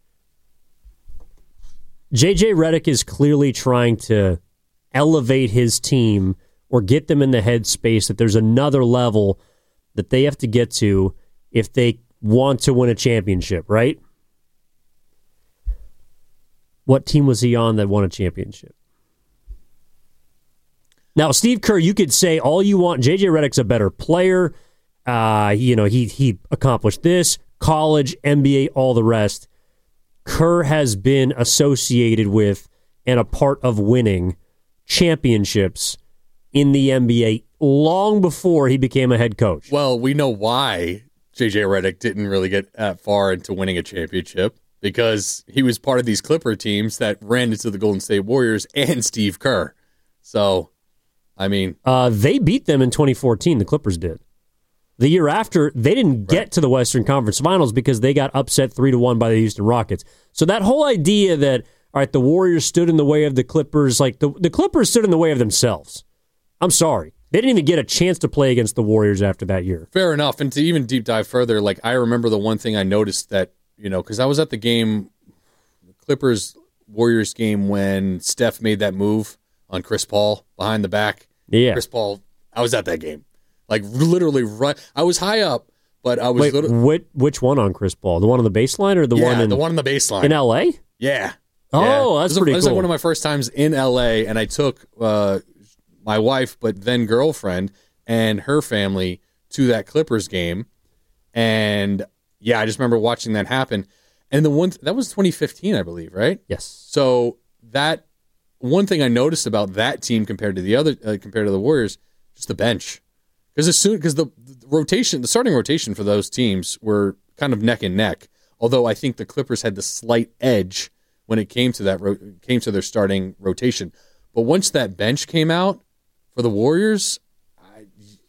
J J Redick is clearly trying to elevate his team or get them in the headspace that there's another level that they have to get to if they want to win a championship, right? What team was he on that won a championship? Now, Steve Kerr, you could say all you want. J J Redick's a better player. Uh, you know, he he accomplished this, college, N B A, all the rest. Kerr has been associated with and a part of winning championships in the N B A long before he became a head coach. Well, we know why J J Redick didn't really get that far into winning a championship, because he was part of these Clipper teams that ran into the Golden State Warriors and Steve Kerr. So, I mean... Uh, they beat them in twenty fourteen, the Clippers did. The year after, they didn't get right. to the Western Conference Finals because they got upset three to one by the Houston Rockets. So that whole idea that, all right, the Warriors stood in the way of the Clippers, like the, the Clippers stood in the way of themselves. I'm sorry. They didn't even get a chance to play against the Warriors after that year. Fair enough. And to even deep dive further, like I remember the one thing I noticed that, you know, because I was at the game, the Clippers-Warriors game when Steph made that move on Chris Paul behind the back. Yeah. Chris Paul, I was at that game. Like literally right. I was high up, but I was Wait, literally... which, which one on Chris Paul? The one on the baseline or the yeah, one in... the one on the baseline. In L A? Yeah. Oh, yeah. that's it was, pretty It was cool. like one of my first times in L A, and I took uh, my wife, but then girlfriend, and her family to that Clippers game. And, yeah, I just remember watching that happen. And the one th- that was twenty fifteen, I believe, right? Yes. So that one thing I noticed about that team compared to the other, uh, compared to the Warriors, just the bench. Because as soon because the, the rotation, the starting rotation for those teams were kind of neck and neck. Although I think the Clippers had the slight edge when it came to that ro- came to their starting rotation. But once that bench came out for the Warriors, I,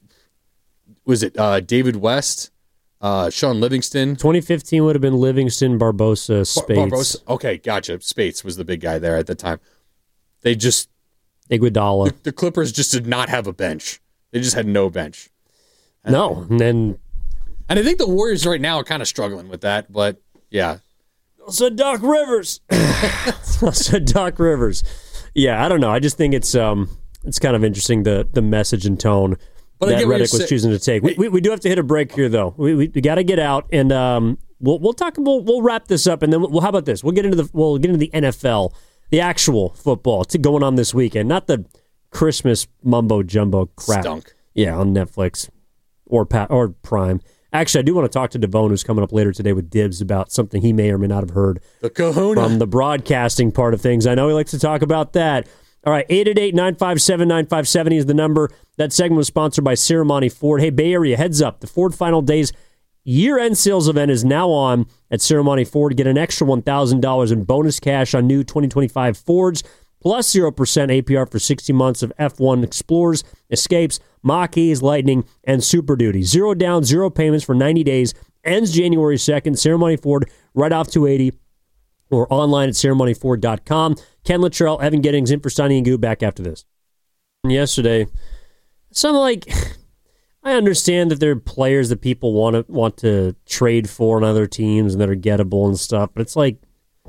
was it uh, David West, uh, Sean Livingston? twenty fifteen would have been Livingston, Barbosa, Spates. Bar- Barbosa. Okay, gotcha. Spates was the big guy there at the time. They just Iguodala. The, the Clippers just did not have a bench. They just had no bench. No, and then and I think the Warriors right now are kind of struggling with that. But yeah, also Doc Rivers. also Doc Rivers. Yeah, I don't know. I just think it's um it's kind of interesting the the message and tone but that Reddick was choosing to take. We, we we do have to hit a break here though. We we, we got to get out and um we'll we'll talk. We'll we'll wrap this up and then we'll how about this? We'll get into the we'll get into the N F L, the actual football to going on this weekend, not the Christmas mumbo jumbo crap. Stunk. Yeah, on Netflix or pa- or Prime. Actually, I do want to talk to Devone, who's coming up later today with Dibs about something he may or may not have heard the kahuna from the broadcasting part of things. I know he likes to talk about that. All right, eight eight eight, nine five seven, nine five seven zero is the number. That segment was sponsored by Ceremony Ford. Hey, Bay Area, heads up. The Ford Final Days year-end sales event is now on at Ceremony Ford. Get an extra one thousand dollars in bonus cash on new twenty twenty-five Fords, plus zero percent A P R for sixty months of F one Explorers, Escapes, Mach-E's, Lightning, and Super Duty. Zero down, zero payments for ninety days. Ends January second. Ceremony Ford, right off two eighty, or online at ceremony ford dot com. Ken Luttrell, Evan Giddings, in for Steiny and Goo, back after this. Yesterday, so I'm like, I understand that there are players that people want to want to trade for on other teams and that are gettable and stuff, but it's like,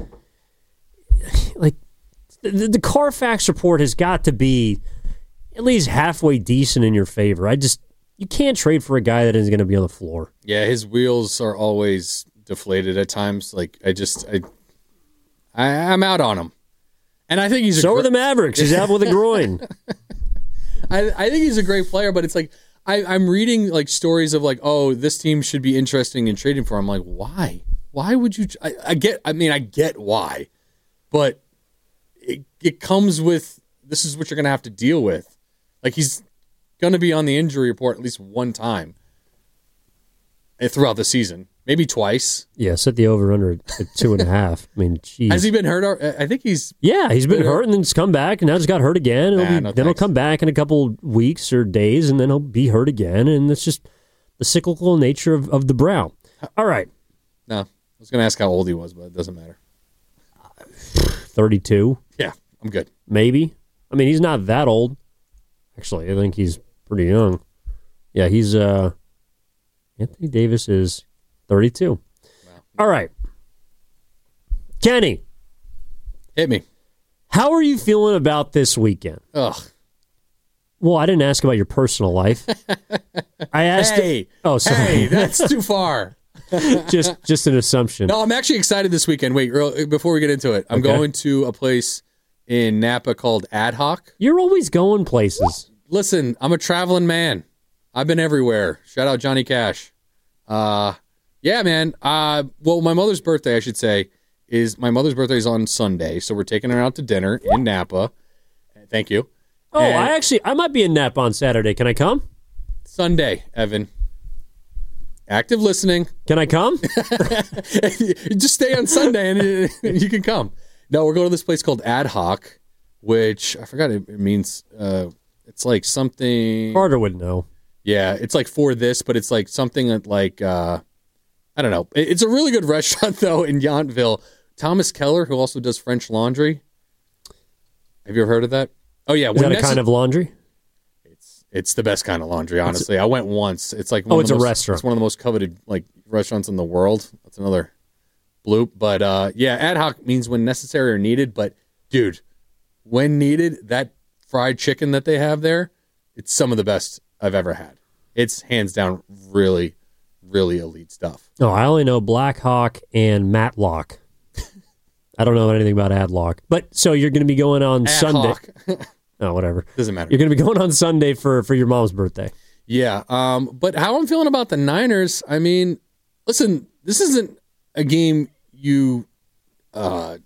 like the, the Carfax report has got to be at least halfway decent in your favor. I just, you can't trade for a guy that isn't going to be on the floor. Yeah, his wheels are always deflated at times. Like, I just, I, I I'm out on him. And I think he's a so gr- are the Mavericks. He's out with a groin. I, I think he's a great player, but it's like, I, I'm reading like stories of like, oh, this team should be interesting in trading for him. I'm like, why? Why would you? I, I get, I mean, I get why, but it, it comes with, this is what you're going to have to deal with. Like, he's going to be on the injury report at least one time throughout the season, maybe twice. Yeah, set the over-under at two and a half. I mean, geez. Has he been hurt? I think he's... Yeah, he's been, been hurt and then he's come back, and now he's got hurt again. Nah, He'll be, no then he'll come back in a couple weeks or days, and then he'll be hurt again, and it's just the cyclical nature of, of the brow. All right. No, I was going to ask how old he was, but it doesn't matter. thirty-two? Yeah, I'm good. Maybe. I mean, he's not that old. Actually, I think he's pretty young. Yeah, he's... uh Anthony Davis is thirty-two. Wow. All right. Kenny. Hit me. How are you feeling about this weekend? Ugh. Well, I didn't ask about your personal life. I asked. Hey. It, oh, sorry. Hey, that's too far. just just an assumption. No, I'm actually excited this weekend. Wait, real, before we get into it, I'm okay. going to a place in Napa called Ad Hoc. You're always going places. Listen, I'm a traveling man. I've been everywhere. Shout out Johnny Cash. Uh, yeah, man. Uh, well, my mother's birthday, I should say, is my mother's birthday is on Sunday, so we're taking her out to dinner in Napa. Thank you. Oh, and I actually, I might be in Napa on Saturday. Can I come? Sunday, Evan. Active listening. Can I come? Just stay on Sunday and you can come. No, we're going to this place called Ad Hoc, which I forgot it, it means. Uh, it's like something. Carter would know. Yeah, it's like for this, but it's like something that like, uh, I don't know. It's a really good restaurant, though, in Yountville. Thomas Keller, who also does French Laundry. Have you ever heard of that? Oh, yeah. Is that a kind of laundry? It's it's the best kind of laundry, honestly. I went once. It's like one Oh, of it's the a most, restaurant. It's one of the most coveted like restaurants in the world. That's another bloop. But, uh, yeah, Ad Hoc means when necessary or needed. But, dude, when needed, that fried chicken that they have there, it's some of the best I've ever had. It's hands down really, really elite stuff. No, I only know Black Hawk and Matlock. I don't know anything about Adlock. But so you're going to be going on Ad Sunday. Hoc. Oh, whatever. Doesn't matter. You're going to be going on Sunday for, for your mom's birthday. Yeah. Um, but how I'm feeling about the Niners, I mean, listen, this isn't a game you uh,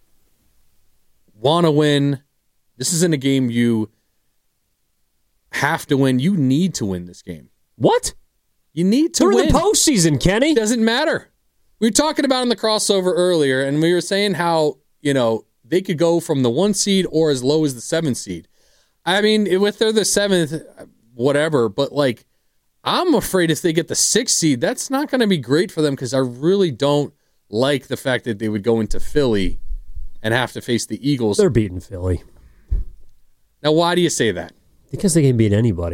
want to win. This isn't a game you have to win. You need to win this game. What? You need to We're win. in the postseason, Kenny. Doesn't matter. We were talking about in the crossover earlier, and we were saying how, you know, they could go from the one seed or as low as the seventh seed. I mean, if they're the seventh, whatever, but like, I'm afraid if they get the sixth seed, that's not going to be great for them because I really don't like the fact that they would go into Philly and have to face the Eagles. They're beating Philly. Now, why do you say that? Because they can beat anybody.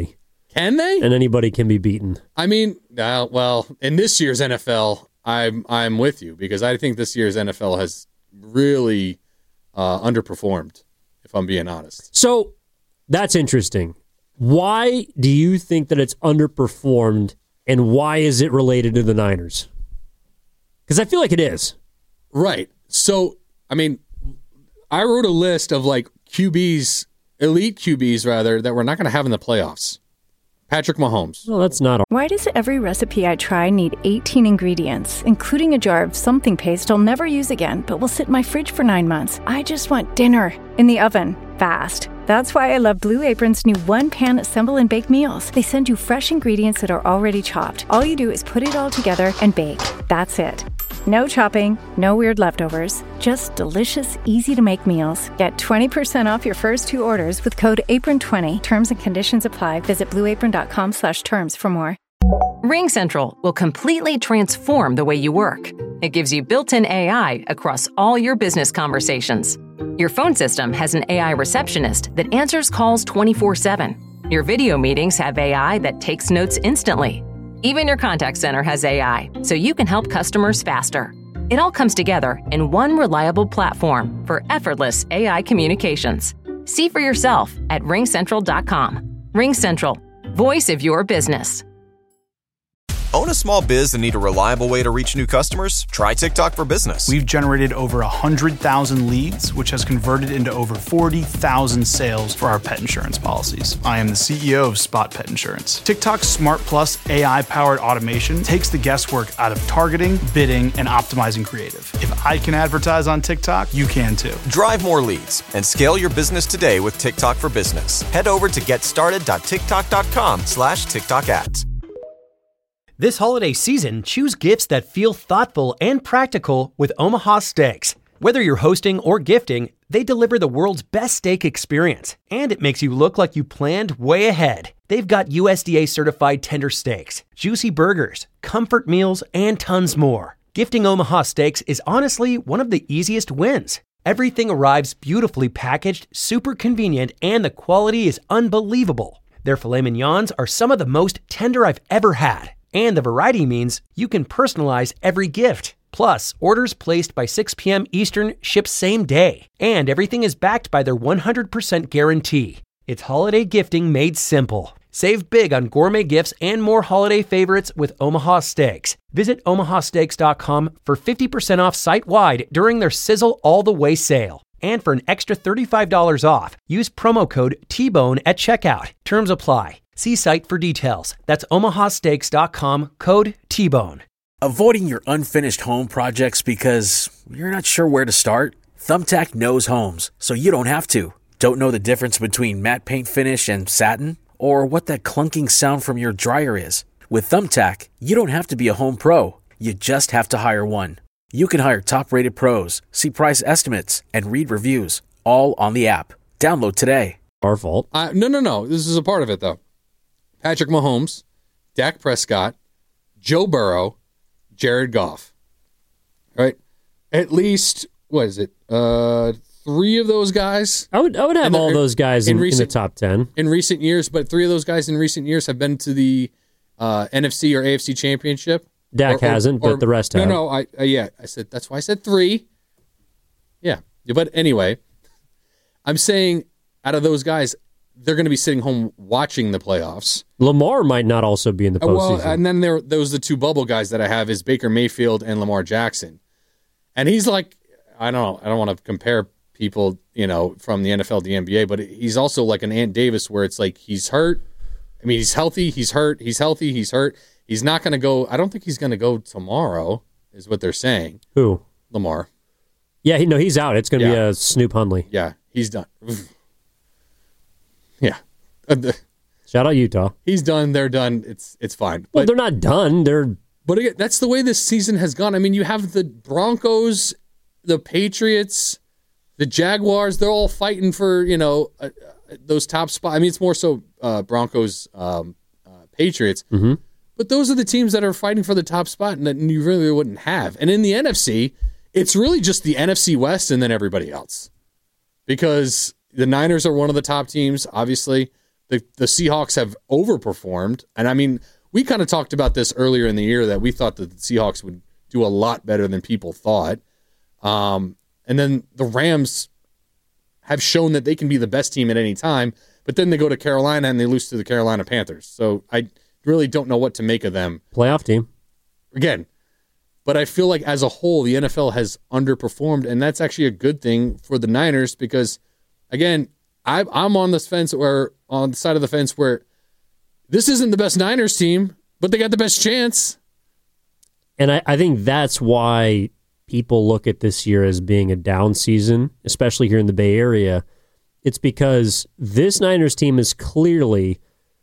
Can they? And anybody can be beaten. I mean, uh, well, in this year's N F L, I'm I'm with you because I think this year's N F L has really uh, underperformed, if I'm being honest. So that's interesting. Why do you think that it's underperformed, and why is it related to the Niners? Because I feel like it is. Right. So, I mean, I wrote a list of like Q Bs, elite Q Bs rather, that we're not going to have in the playoffs. Patrick Mahomes. Well, that's not. A- Why does every recipe I try need eighteen ingredients, including a jar of something paste I'll never use again, but will sit in my fridge for nine months? I just want dinner in the oven, fast. That's why I love Blue Apron's new one-pan assemble and bake meals. They send you fresh ingredients that are already chopped. All you do is put it all together and bake. That's it. No chopping, no weird leftovers, just delicious, easy-to-make meals. Get twenty percent off your first two orders with code apron twenty. Terms and conditions apply. Visit blueapron.com slash terms for more. RingCentral will completely transform the way you work. It gives you built-in A I across all your business conversations. Your phone system has an A I receptionist that answers calls twenty-four seven. Your video meetings have A I that takes notes instantly. Even your contact center has A I, so you can help customers faster. It all comes together in one reliable platform for effortless A I communications. See for yourself at ring central dot com. RingCentral, voice of your business. Own a small biz and need a reliable way to reach new customers? Try TikTok for Business. We've generated over one hundred thousand leads, which has converted into over forty thousand sales for our pet insurance policies. I am the C E O of Spot Pet Insurance. TikTok's Smart Plus A I-powered automation takes the guesswork out of targeting, bidding, and optimizing creative. If I can advertise on TikTok, you can too. Drive more leads and scale your business today with TikTok for Business. Head over to getstarted.tiktok.com slash TikTok ads. This holiday season, choose gifts that feel thoughtful and practical with Omaha Steaks. Whether you're hosting or gifting, they deliver the world's best steak experience, and it makes you look like you planned way ahead. They've got U S D A-certified tender steaks, juicy burgers, comfort meals, and tons more. Gifting Omaha Steaks is honestly one of the easiest wins. Everything arrives beautifully packaged, super convenient, and the quality is unbelievable. Their filet mignons are some of the most tender I've ever had. And the variety means you can personalize every gift. Plus, orders placed by six p.m. Eastern ship same day. And everything is backed by their one hundred percent guarantee. It's holiday gifting made simple. Save big on gourmet gifts and more holiday favorites with Omaha Steaks. Visit omaha steaks dot com for fifty percent off site-wide during their Sizzle All the Way sale. And for an extra thirty-five dollars off, use promo code T Bone at checkout. Terms apply. See site for details. That's omaha steaks dot com, code T Bone. Avoiding your unfinished home projects because you're not sure where to start? Thumbtack knows homes, so you don't have to. Don't know the difference between matte paint finish and satin? Or what that clunking sound from your dryer is? With Thumbtack, you don't have to be a home pro. You just have to hire one. You can hire top-rated pros, see price estimates, and read reviews, all on the app. Download today. Our fault. Uh, no, no, no. This is a part of it, though. Patrick Mahomes, Dak Prescott, Joe Burrow, Jared Goff. Right? At least, what is it? Uh, three of those guys. I would I would have the, all those guys in, in, recent, in the top ten. In recent years, but three of those guys in recent years have been to the uh, N F C or A F C championship. Dak or, hasn't, or, but the rest no, have. No, no, I, uh, yeah. I said, that's why I said three. Yeah. But anyway, I'm saying out of those guys, they're going to be sitting home watching the playoffs. Lamar might not also be in the postseason. Well, and then there, those are the two bubble guys that I have is Baker Mayfield and Lamar Jackson. And he's like, I don't know, I don't want to compare people, you know, from the N F L to the N B A, but he's also like an Ant Davis where it's like he's hurt. I mean, he's healthy, he's hurt, he's healthy, he's hurt. He's not going to go, I don't think he's going to go tomorrow, is what they're saying. Who? Lamar. Yeah, he, no, he's out. It's going to yeah. be a Snoop Hundley. Yeah, he's done. Yeah. Shout out Utah. He's done. They're done. It's it's fine. Well, but, they're not done. They're. But again, that's the way this season has gone. I mean, you have the Broncos, the Patriots, the Jaguars. They're all fighting for, you know, uh, those top spots. I mean, it's more so uh, Broncos, um, uh, Patriots. Mm-hmm. But those are the teams that are fighting for the top spot and that you really wouldn't have. And in the N F C, it's really just the N F C West and then everybody else. Because the Niners are one of the top teams, obviously. the, the Seahawks have overperformed. And I mean, we kind of talked about this earlier in the year that we thought that the Seahawks would do a lot better than people thought. Um, and then the Rams have shown that they can be the best team at any time, but then they go to Carolina and they lose to the Carolina Panthers. So I really don't know what to make of them. Playoff team. Again, but I feel like as a whole, the N F L has underperformed, and that's actually a good thing for the Niners because, again, I, I'm on this fence or on the side of the fence where this isn't the best Niners team, but they got the best chance. And I, I think that's why people look at this year as being a down season, especially here in the Bay Area. It's because this Niners team is clearly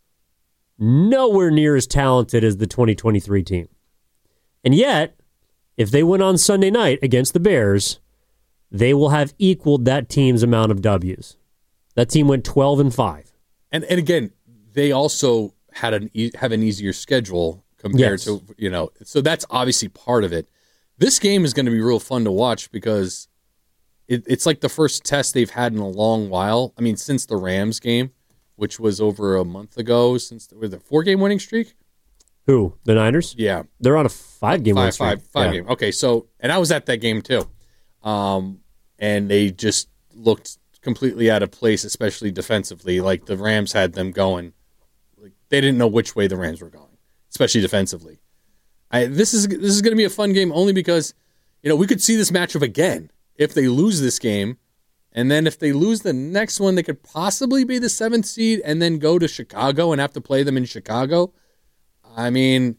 nowhere near as talented as the twenty twenty-three team. And yet, if they win on Sunday night against the Bears, they will have equaled that team's amount of W's. That team went twelve and five. And and again, they also had an e- have an easier schedule compared yes. to, you know, so that's obviously part of it. This game is going to be real fun to watch because it, it's like the first test they've had in a long while. I mean, since the Rams game, which was over a month ago, since the, the four-game winning streak. Who? The Niners? Yeah. They're on a five-game five, winning streak. Five, five yeah. game. Okay, so, and I was at that game too. Um, and they just looked completely out of place, especially defensively. Like the Rams had them going. Like, they didn't know which way the Rams were going, especially defensively. I, this is this is going to be a fun game only because, you know, we could see this matchup again if they lose this game. And then if they lose the next one, they could possibly be the seventh seed and then go to Chicago and have to play them in Chicago. I mean,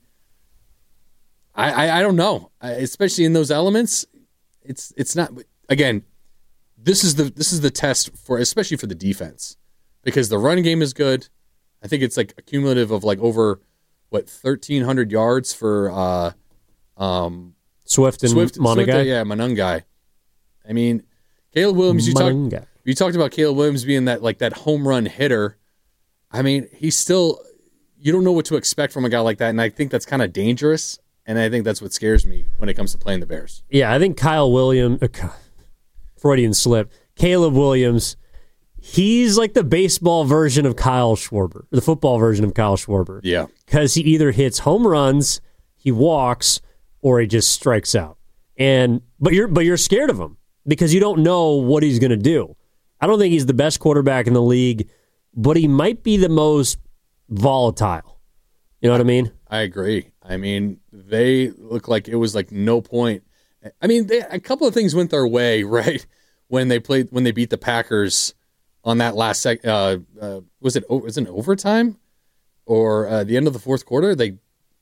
I I, I don't know, I, especially in those elements. It's it's not again. This is the this is the test for especially for the defense because the run game is good. I think it's like a cumulative of like over what thirteen hundred yards for uh, um, Swift and Swift, Monangai. Swift, yeah, Monangai. I mean, Caleb Williams. You talked you talked about Caleb Williams being that like that home run hitter. I mean, he's still. You don't know what to expect from a guy like that, and I think that's kind of dangerous. And I think that's what scares me when it comes to playing the Bears. Yeah, I think Kyle Williams, uh, Freudian slip, Caleb Williams, he's like the baseball version of Kyle Schwarber, the football version of Kyle Schwarber. Yeah. Because he either hits home runs, he walks, or he just strikes out. And but you're but you're scared of him because you don't know what he's going to do. I don't think he's the best quarterback in the league, but he might be the most volatile. You know what I mean? I agree. I mean, they look like it was like no point. I mean, they, a couple of things went their way, right? When they played, when they beat the Packers on that last sec. Uh, uh, was it was it overtime or uh, the end of the fourth quarter? They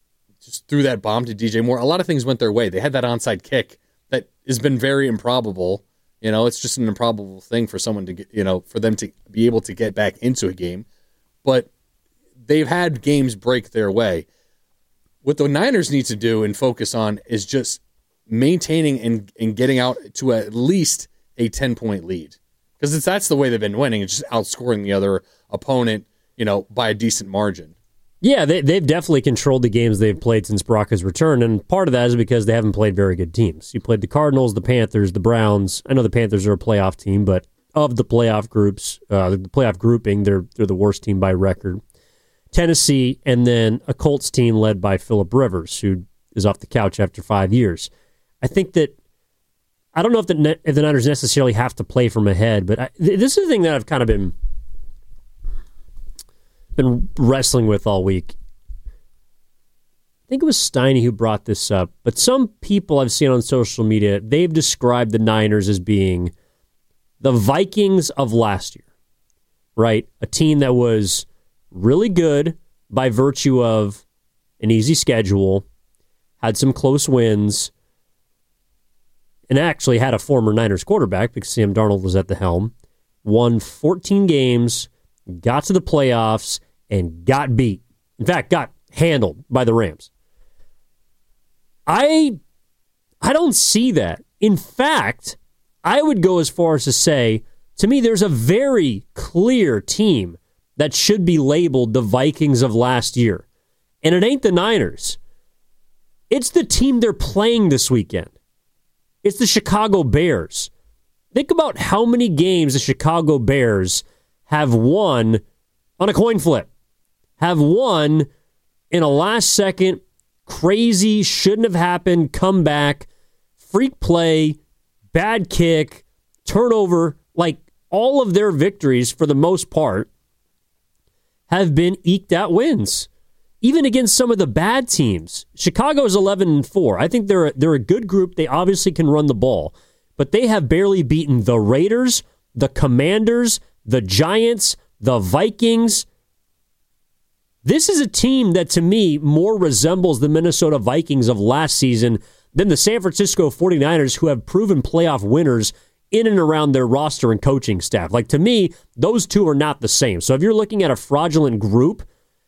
just threw that bomb to D J Moore. A lot of things went their way. They had that onside kick that has been very improbable. You know, it's just an improbable thing for someone to get, you know, for them to be able to get back into a game. But they've had games break their way. What the Niners need to do and focus on is just maintaining and, and getting out to at least a ten-point lead. Because that's the way they've been winning. It's just outscoring the other opponent, you know, by a decent margin. Yeah, they, they've definitely controlled the games they've played since Brock has returned, and part of that is because they haven't played very good teams. You played the Cardinals, the Panthers, the Browns. I know the Panthers are a playoff team, but of the playoff groups, uh, the playoff grouping, they're they're the worst team by record. Tennessee, and then a Colts team led by Phillip Rivers, who is off the couch after five years. I think that, I don't know if the, if the Niners necessarily have to play from ahead, but I, this is the thing that I've kind of been, been wrestling with all week. I think it was Steiny who brought this up, but some people I've seen on social media, they've described the Niners as being the Vikings of last year, right? A team that was really good by virtue of an easy schedule, had some close wins, and actually had a former Niners quarterback because Sam Darnold was at the helm, won fourteen games, got to the playoffs, and got beat. In fact, got handled by the Rams. I, I don't see that. In fact, I would go as far as to say, to me, there's a very clear team that should be labeled the Vikings of last year. And it ain't the Niners. It's the team they're playing this weekend. It's the Chicago Bears. Think about how many games the Chicago Bears have won on a coin flip, have won in a last-second, crazy, shouldn't have happened, comeback, freak play, bad kick, turnover. Like, all of their victories, for the most part, have been eked out wins. Even against some of the bad teams. Chicago's eleven and four. I think they're a, they're a good group. They obviously can run the ball. But they have barely beaten the Raiders, the Commanders, the Giants, the Vikings. This is a team that, to me, more resembles the Minnesota Vikings of last season than the San Francisco forty-niners, who have proven playoff winners in and around their roster and coaching staff. Like, to me, those two are not the same. So if you're looking at a fraudulent group,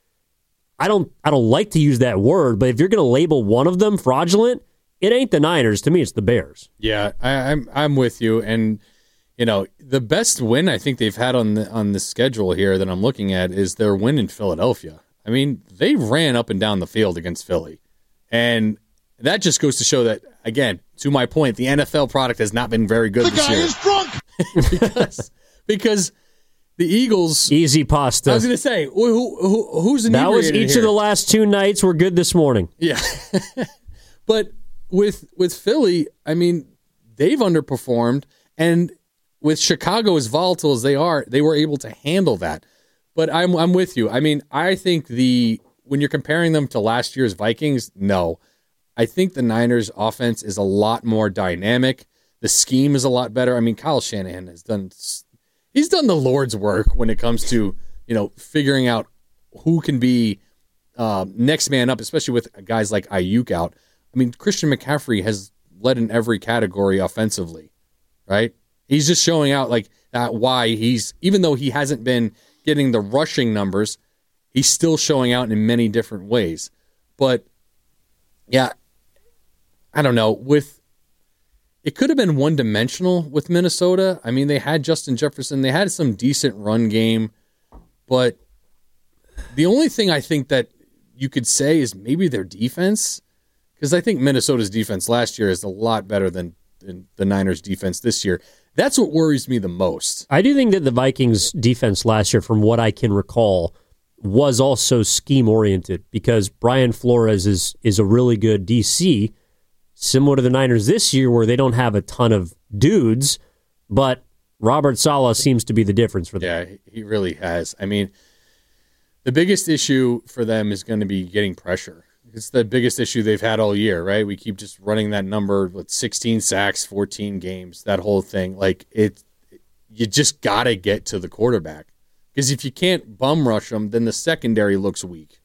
I don't I don't like to use that word, but if you're going to label one of them fraudulent, it ain't the Niners. To me, it's the Bears. Yeah, I, I'm I'm with you. And, you know, the best win I think they've had on the, on the schedule here that I'm looking at is their win in Philadelphia. I mean, they ran up and down the field against Philly. And that just goes to show that, again, to my point, the N F L product has not been very good the this guy year. is drunk. because, because the Eagles... Easy pasta. I was going to say, who, who, who's inebriated That was each here? of the last two nights were good this morning. Yeah. But with with Philly, I mean, they've underperformed. And with Chicago, as volatile as they are, they were able to handle that. But I'm I'm with you. I mean, I think the when you're comparing them to last year's Vikings, no. I think the Niners' offense is a lot more dynamic. The scheme is a lot better. I mean, Kyle Shanahan has done he's done the Lord's work when it comes to, you know, figuring out who can be uh, next man up, especially with guys like Ayuk out. I mean, Christian McCaffrey has led in every category offensively, right? He's just showing out like that why he's, even though he hasn't been getting the rushing numbers, he's still showing out in many different ways. But yeah, I don't know. With it could have been one dimensional with Minnesota. I mean, they had Justin Jefferson, they had some decent run game, but the only thing I think that you could say is maybe their defense. Because I think Minnesota's defense last year is a lot better than, than the Niners' defense this year. That's what worries me the most. I do think that the Vikings' defense last year, from what I can recall, was also scheme-oriented because Brian Flores is is a really good D C, similar to the Niners this year where they don't have a ton of dudes, but Robert Saleh seems to be the difference for them. Yeah, he really has. I mean, the biggest issue for them is going to be getting pressure. It's the biggest issue they've had all year, right? We keep just running that number with sixteen sacks, fourteen games, that whole thing. Like, it, you just got to get to the quarterback. Because if you can't bum rush them, then the secondary looks weak.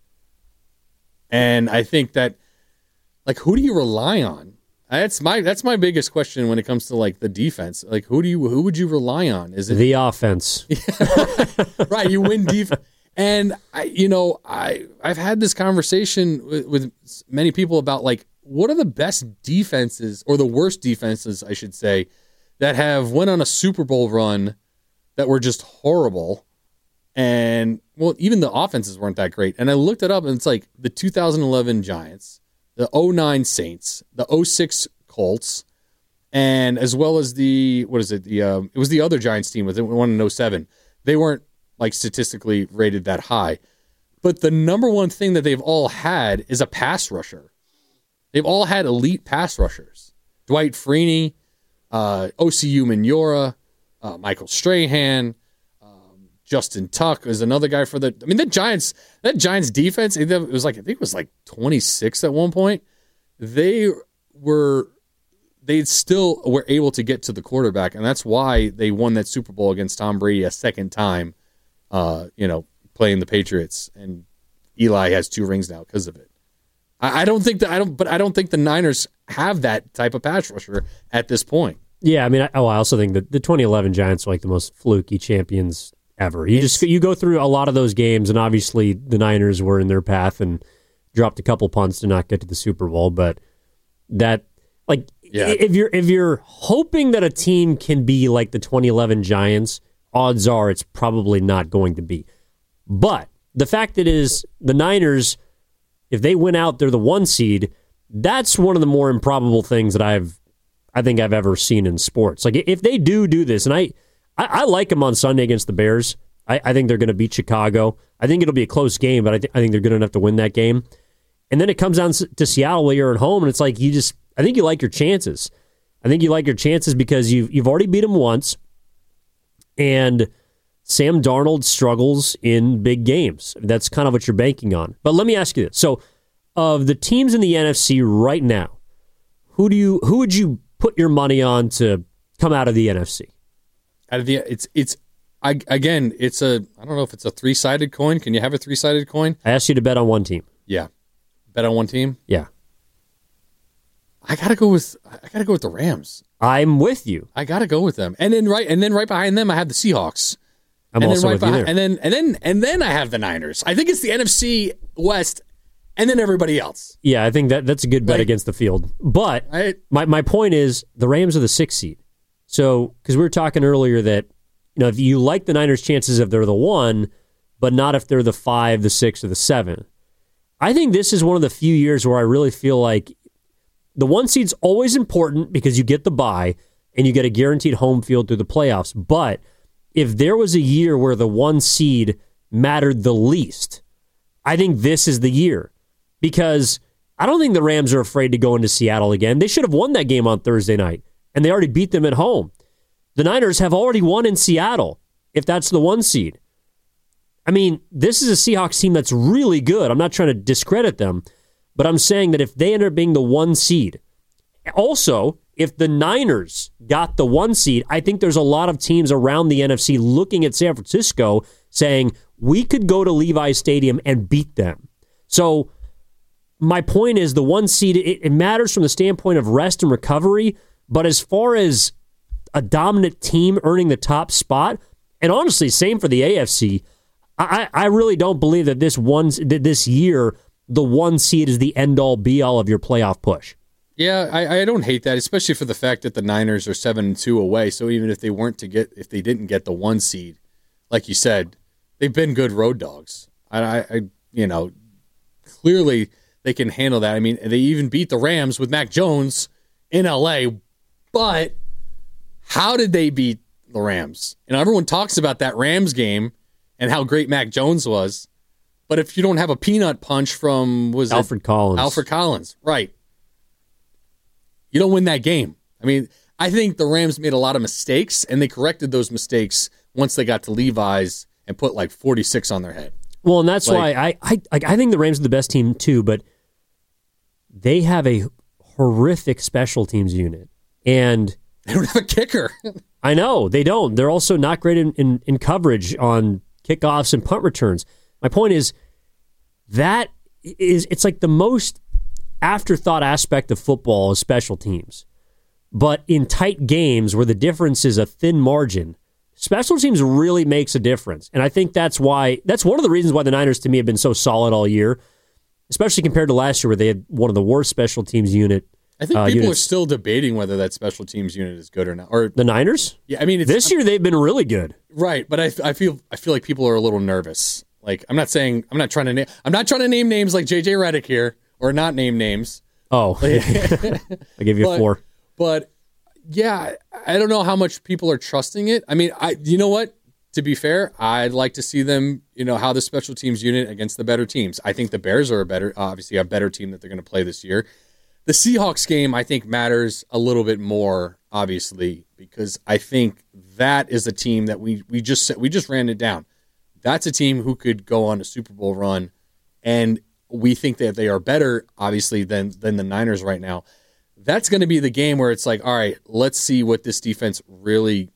And I think that, like, who do you rely on? That's my that's my biggest question when it comes to, like, the defense. Like, who do you who would you rely on? Is it the offense? Right, you win defense. And, I, you know, I, I've had this conversation with, with many people about, like, what are the best defenses, or the worst defenses, I should say, that have went on a Super Bowl run that were just horrible. And, well, even the offenses weren't that great. And I looked it up, and it's like the two thousand eleven Giants, the oh nine Saints, the oh six Colts, and as well as the, what is it, the um, it was the other Giants team with one in oh seven. They weren't, like, statistically rated that high. But the number one thing that they've all had is a pass rusher. They've all had elite pass rushers. Dwight Freeney, uh, O C U Minora, uh, Michael Strahan, um, Justin Tuck is another guy for the... I mean, the Giants, that Giants defense, it was like, I think it was like twenty-six at one point. They were... They still were able to get to the quarterback, and that's why they won that Super Bowl against Tom Brady a second time. Uh, you know, playing the Patriots, and Eli has two rings now because of it. I, I don't think that I don't, but I don't think the Niners have that type of pass rusher at this point. Yeah, I mean, I, oh, I also think that the twenty eleven Giants are like the most fluky champions ever. You it's, just you go through a lot of those games, and obviously the Niners were in their path and dropped a couple punts to not get to the Super Bowl. But that, like, yeah. if you're if you're hoping that a team can be like the twenty eleven Giants, odds are it's probably not going to be. But the fact that is the Niners, if they win out, they're the one seed. That's one of the more improbable things that I've, I think I've ever seen in sports. Like, if they do do this, and I, I, I like them on Sunday against the Bears. I, I think they're going to beat Chicago. I think it'll be a close game, but I, th- I think they're good enough to win that game. And then it comes down to Seattle where you're at home, and it's like you just, I think you like your chances. I think you like your chances because you've, you've already beat them once, and Sam Darnold struggles in big games. That's kind of what you're banking on. But let me ask you this. So, of the teams in the N F C right now, who do you who would you put your money on to come out of the N F C? Out of the it's it's I again, it's a I don't know if it's a three-sided coin. Can you have a three-sided coin? I asked you to bet on one team. Yeah. Bet on one team? Yeah. I got to go with I got to go with the Rams. I'm with you. I got to go with them. And then right and then right behind them I have the Seahawks. I'm and also then right with behind, you there. And then and then and then I have the Niners. I think it's the N F C West and then everybody else. Yeah, I think that that's a good bet Like- against the field. But Right? my my point is the Rams are the sixth seed. So because we were talking earlier that you know if you like the Niners' chances if they're the one, but not if they're the five, the six, or the seven. I think this is one of the few years where I really feel like the one seed's always important because you get the bye and you get a guaranteed home field through the playoffs. But if there was a year where the one seed mattered the least, I think this is the year. Because I don't think the Rams are afraid to go into Seattle again. They should have won that game on Thursday night, and they already beat them at home. The Niners have already won in Seattle, if that's the one seed. I mean, this is a Seahawks team that's really good. I'm not trying to discredit them, but I'm saying that if they end up being the one seed, also, if the Niners got the one seed, I think there's a lot of teams around the N F C looking at San Francisco saying, we could go to Levi's Stadium and beat them. So my point is the one seed, it, it matters from the standpoint of rest and recovery, but as far as a dominant team earning the top spot, and honestly, same for the A F C, I, I really don't believe that this one that this year the one seed is the end all be all of your playoff push. Yeah, I, I don't hate that, especially for the fact that the Niners are seven and two away. So even if they weren't to get, if they didn't get the one seed, like you said, they've been good road dogs. I, I, I you know, clearly they can handle that. I mean, they even beat the Rams with Mac Jones in L A. But how did they beat the Rams? And everyone talks about that Rams game and how great Mac Jones was. But if you don't have a peanut punch from was Alfred it? Collins, Alfred Collins, right? You don't win that game. I mean, I think the Rams made a lot of mistakes, and they corrected those mistakes once they got to Levi's and put like forty-six on their head. Well, and that's Like- why I, I like I think the Rams are the best team too, but they have a horrific special teams unit, and they don't have a kicker. I know they don't. They're also not great in, in, in coverage on kickoffs and punt returns. My point is that is it's like the most afterthought aspect of football is special teams. But in tight games where the difference is a thin margin, special teams really makes a difference. And I think that's why that's one of the reasons why the Niners to me have been so solid all year, especially compared to last year where they had one of the worst special teams unit. I think uh, people units. are still debating whether that special teams unit is good or not. Or The Niners? yeah, I mean, it's, This year they've been really good. right? But I, I feel I feel like people are a little nervous. Like I'm not saying I'm not trying to name I'm not trying to name names like J J Redick here or not name names. Oh, I give you But- a four. But yeah, I don't know how much people are trusting it. I mean, I you know what? To be fair, I'd like to see them, you know, how the special teams unit against the better teams. I think the Bears are a better, obviously a better team that they're going to play this year. The Seahawks game, I think, matters a little bit more, obviously, because I think that is a team that we we just we just ran it down. That's a team who could go on a Super Bowl run, and we think that they are better, obviously, than than the Niners right now. That's going to be the game where it's like, all right, let's see what this defense really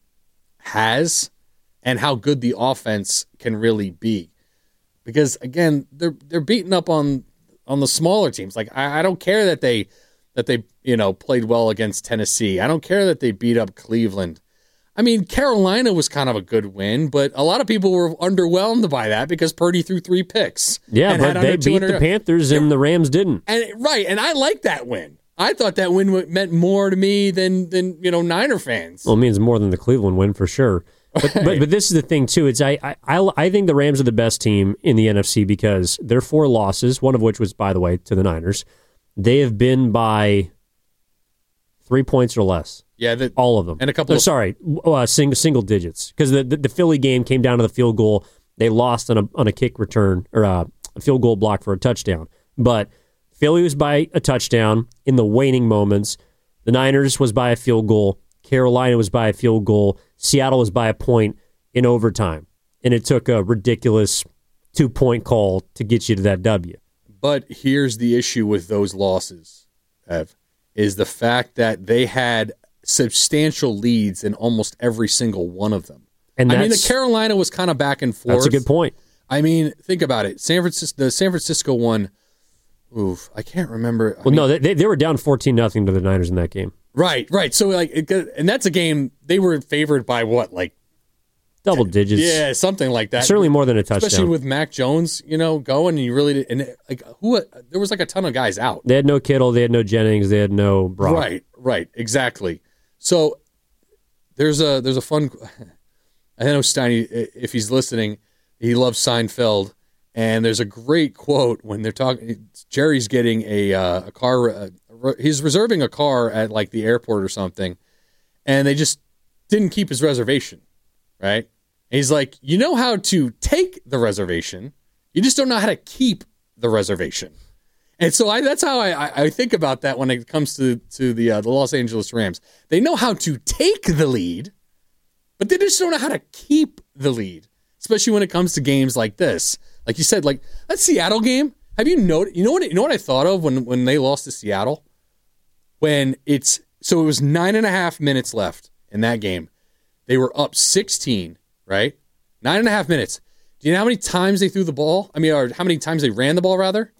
has and how good the offense can really be. Because again, they're they're beating up on on the smaller teams. Like I, I don't care that they that they you know played well against Tennessee. I don't care that they beat up Cleveland. I mean, Carolina was kind of a good win, but a lot of people were underwhelmed by that because Purdy threw three picks. Yeah, and but had they under beat two hundred the Panthers and the Rams didn't. And right, and I like that win. I thought that win w- meant more to me than than you know Niner fans. Well, it means more than the Cleveland win for sure. But, but but this is the thing too. It's I, I I I think the Rams are the best team in the N F C because their four losses, one of which was by the way to the Niners, they have been by three points or less. Yeah, the, all of them. And a couple oh, of... Sorry, uh, single, single digits. Because the, the, the Philly game came down to the field goal. They lost on a, on a kick return, or a, a field goal block for a touchdown. But Philly was by a touchdown in the waning moments. The Niners was by a field goal. Carolina was by a field goal. Seattle was by a point in overtime. And it took a ridiculous two-point call to get you to that W. But here's the issue with those losses, Ev, is the fact that they had substantial leads in almost every single one of them. And I mean, the Carolina was kind of back and forth. That's a good point. I mean, think about it. San Francisco, the San Francisco one, oof, I can't remember. I well, mean, no, they they were down fourteen nothing to the Niners in that game. Right, right. So, like, it, and that's a game, they were favored by what, like? Double digits. Yeah, something like that. Certainly more than a touchdown. Especially with Mac Jones, you know, going, and you really did, and like, who, there was like a ton of guys out. They had no Kittle, they had no Jennings, they had no Brock. Right, right, exactly. So, there's a, there's a fun, I know Steiny, if he's listening, he loves Seinfeld, and there's a great quote when they're talking, Jerry's getting a, uh, a car, uh, he's reserving a car at like the airport or something, and they just didn't keep his reservation, right? And he's like, you know how to take the reservation, you just don't know how to keep the reservation. And so I, that's how I, I think about that when it comes to, to the uh, the Los Angeles Rams. They know how to take the lead, but they just don't know how to keep the lead, especially when it comes to games like this. Like you said, like that Seattle game. Have you noticed? You know what? You know what I thought of when when they lost to Seattle? When it's so it was nine and a half minutes left in that game. They were up sixteen, right? Nine and a half minutes. Do you know how many times they threw the ball? I mean, or how many times they ran the ball, rather?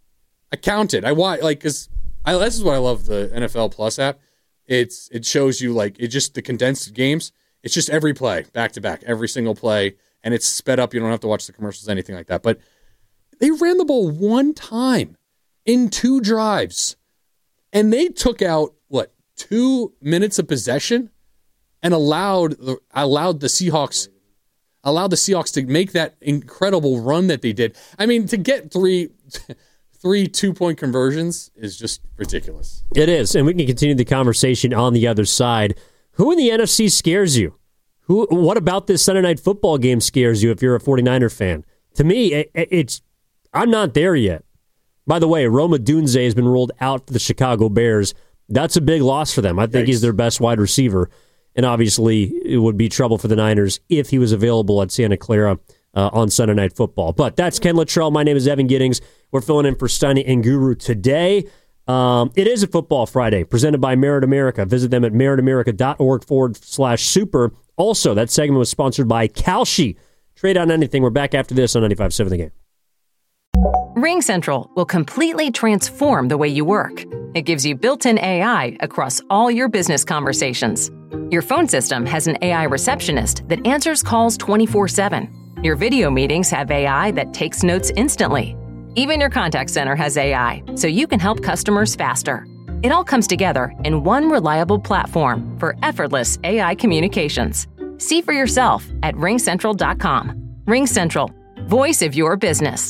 I counted. I watched, like, because this is what I love the N F L Plus app. It's It shows you, like, it just, the condensed games, it's just every play, back to back, every single play, and it's sped up. You don't have to watch the commercials, anything like that. But they ran the ball one time in two drives, and they took out, what, two minutes of possession and allowed the, allowed the Seahawks allowed the Seahawks to make that incredible run that they did. I mean, to get three three two-point conversions is just ridiculous. It is, and we can continue the conversation on the other side. Who in the N F C scares you? Who? What about this Sunday Night Football game scares you if you're a 49er fan? To me, it, it's I'm not there yet. By the way, Rome Odunze has been ruled out for the Chicago Bears. That's a big loss for them. I think Yikes. He's their best wide receiver. And obviously, it would be trouble for the Niners if he was available at Santa Clara uh, on Sunday Night Football. But that's Ken Luttrell. My name is Evan Giddings. We're filling in for Steiny and Guru today. Um, it is a Football Friday presented by Merit America. Visit them at meritamerica.org forward slash super. Also, that segment was sponsored by Kalshi. Trade on anything. We're back after this on ninety-five point seven The Game. RingCentral will completely transform the way you work. It gives you built-in A I across all your business conversations. Your phone system has an A I receptionist that answers calls twenty-four seven. Your video meetings have A I that takes notes instantly. Even your contact center has A I, so you can help customers faster. It all comes together in one reliable platform for effortless A I communications. See for yourself at ring central dot com. RingCentral, voice of your business.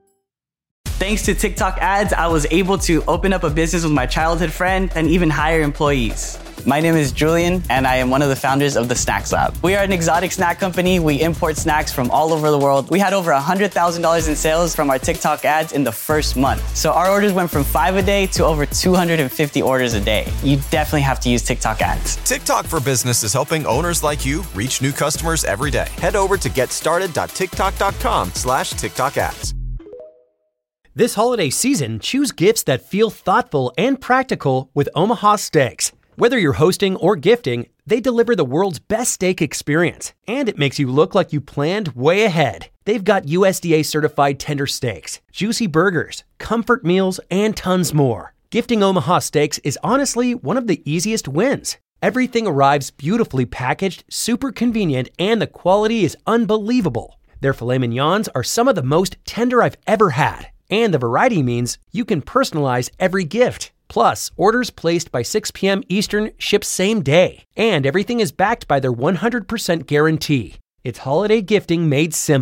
Thanks to TikTok ads, I was able to open up a business with my childhood friend and even hire employees. My name is Julian, and I am one of the founders of the Snacks Lab. We are an exotic snack company. We import snacks from all over the world. We had over one hundred thousand dollars in sales from our TikTok ads in the first month. So our orders went from five a day to over two hundred fifty orders a day. You definitely have to use TikTok ads. TikTok for Business is helping owners like you reach new customers every day. Head over to getstarted.tiktok.com slash TikTok ads. This holiday season, choose gifts that feel thoughtful and practical with Omaha Steaks. Whether you're hosting or gifting, they deliver the world's best steak experience, and it makes you look like you planned way ahead. They've got U S D A-certified tender steaks, juicy burgers, comfort meals, and tons more. Gifting Omaha Steaks is honestly one of the easiest wins. Everything arrives beautifully packaged, super convenient, and the quality is unbelievable. Their filet mignons are some of the most tender I've ever had. And the variety means you can personalize every gift. Plus, orders placed by six p.m. Eastern ship same day. And everything is backed by their one hundred percent guarantee. It's holiday gifting made simple.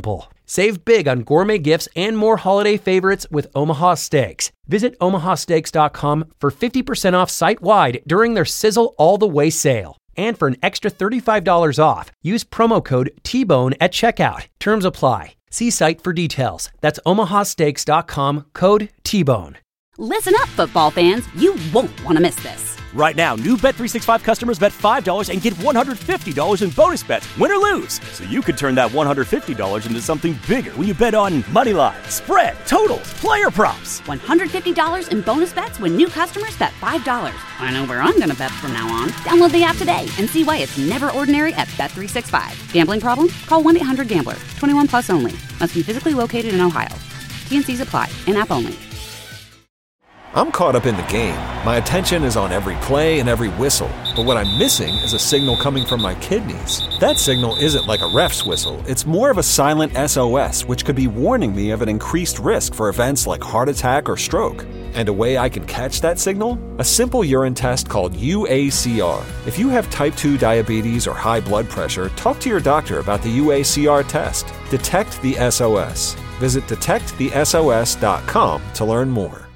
Save big on gourmet gifts and more holiday favorites with Omaha Steaks. Visit omaha steaks dot com for fifty percent off site-wide during their Sizzle All the Way sale. And for an extra thirty-five dollars off, use promo code T Bone at checkout. Terms apply. See site for details. That's omaha steaks dot com, code T Bone. Listen up, football fans. You won't want to miss this. Right now, new Bet three sixty-five customers bet five dollars and get one hundred fifty dollars in bonus bets, win or lose. So you could turn that one hundred fifty dollars into something bigger when you bet on money line, spread, totals, player props. one hundred fifty dollars in bonus bets when new customers bet five dollars. I know where I'm going to bet from now on. Download the app today and see why it's never ordinary at Bet three sixty-five. Gambling problem? Call one eight hundred gambler. twenty-one plus only. Must be physically located in Ohio. T N Cs apply. In-app only. I'm caught up in the game. My attention is on every play and every whistle. But what I'm missing is a signal coming from my kidneys. That signal isn't like a ref's whistle. It's more of a silent S O S, which could be warning me of an increased risk for events like heart attack or stroke. And a way I can catch that signal? A simple urine test called U A C R. If you have type two diabetes or high blood pressure, talk to your doctor about the U A C R test. Detect the S O S. Visit detect the S O S dot com to learn more.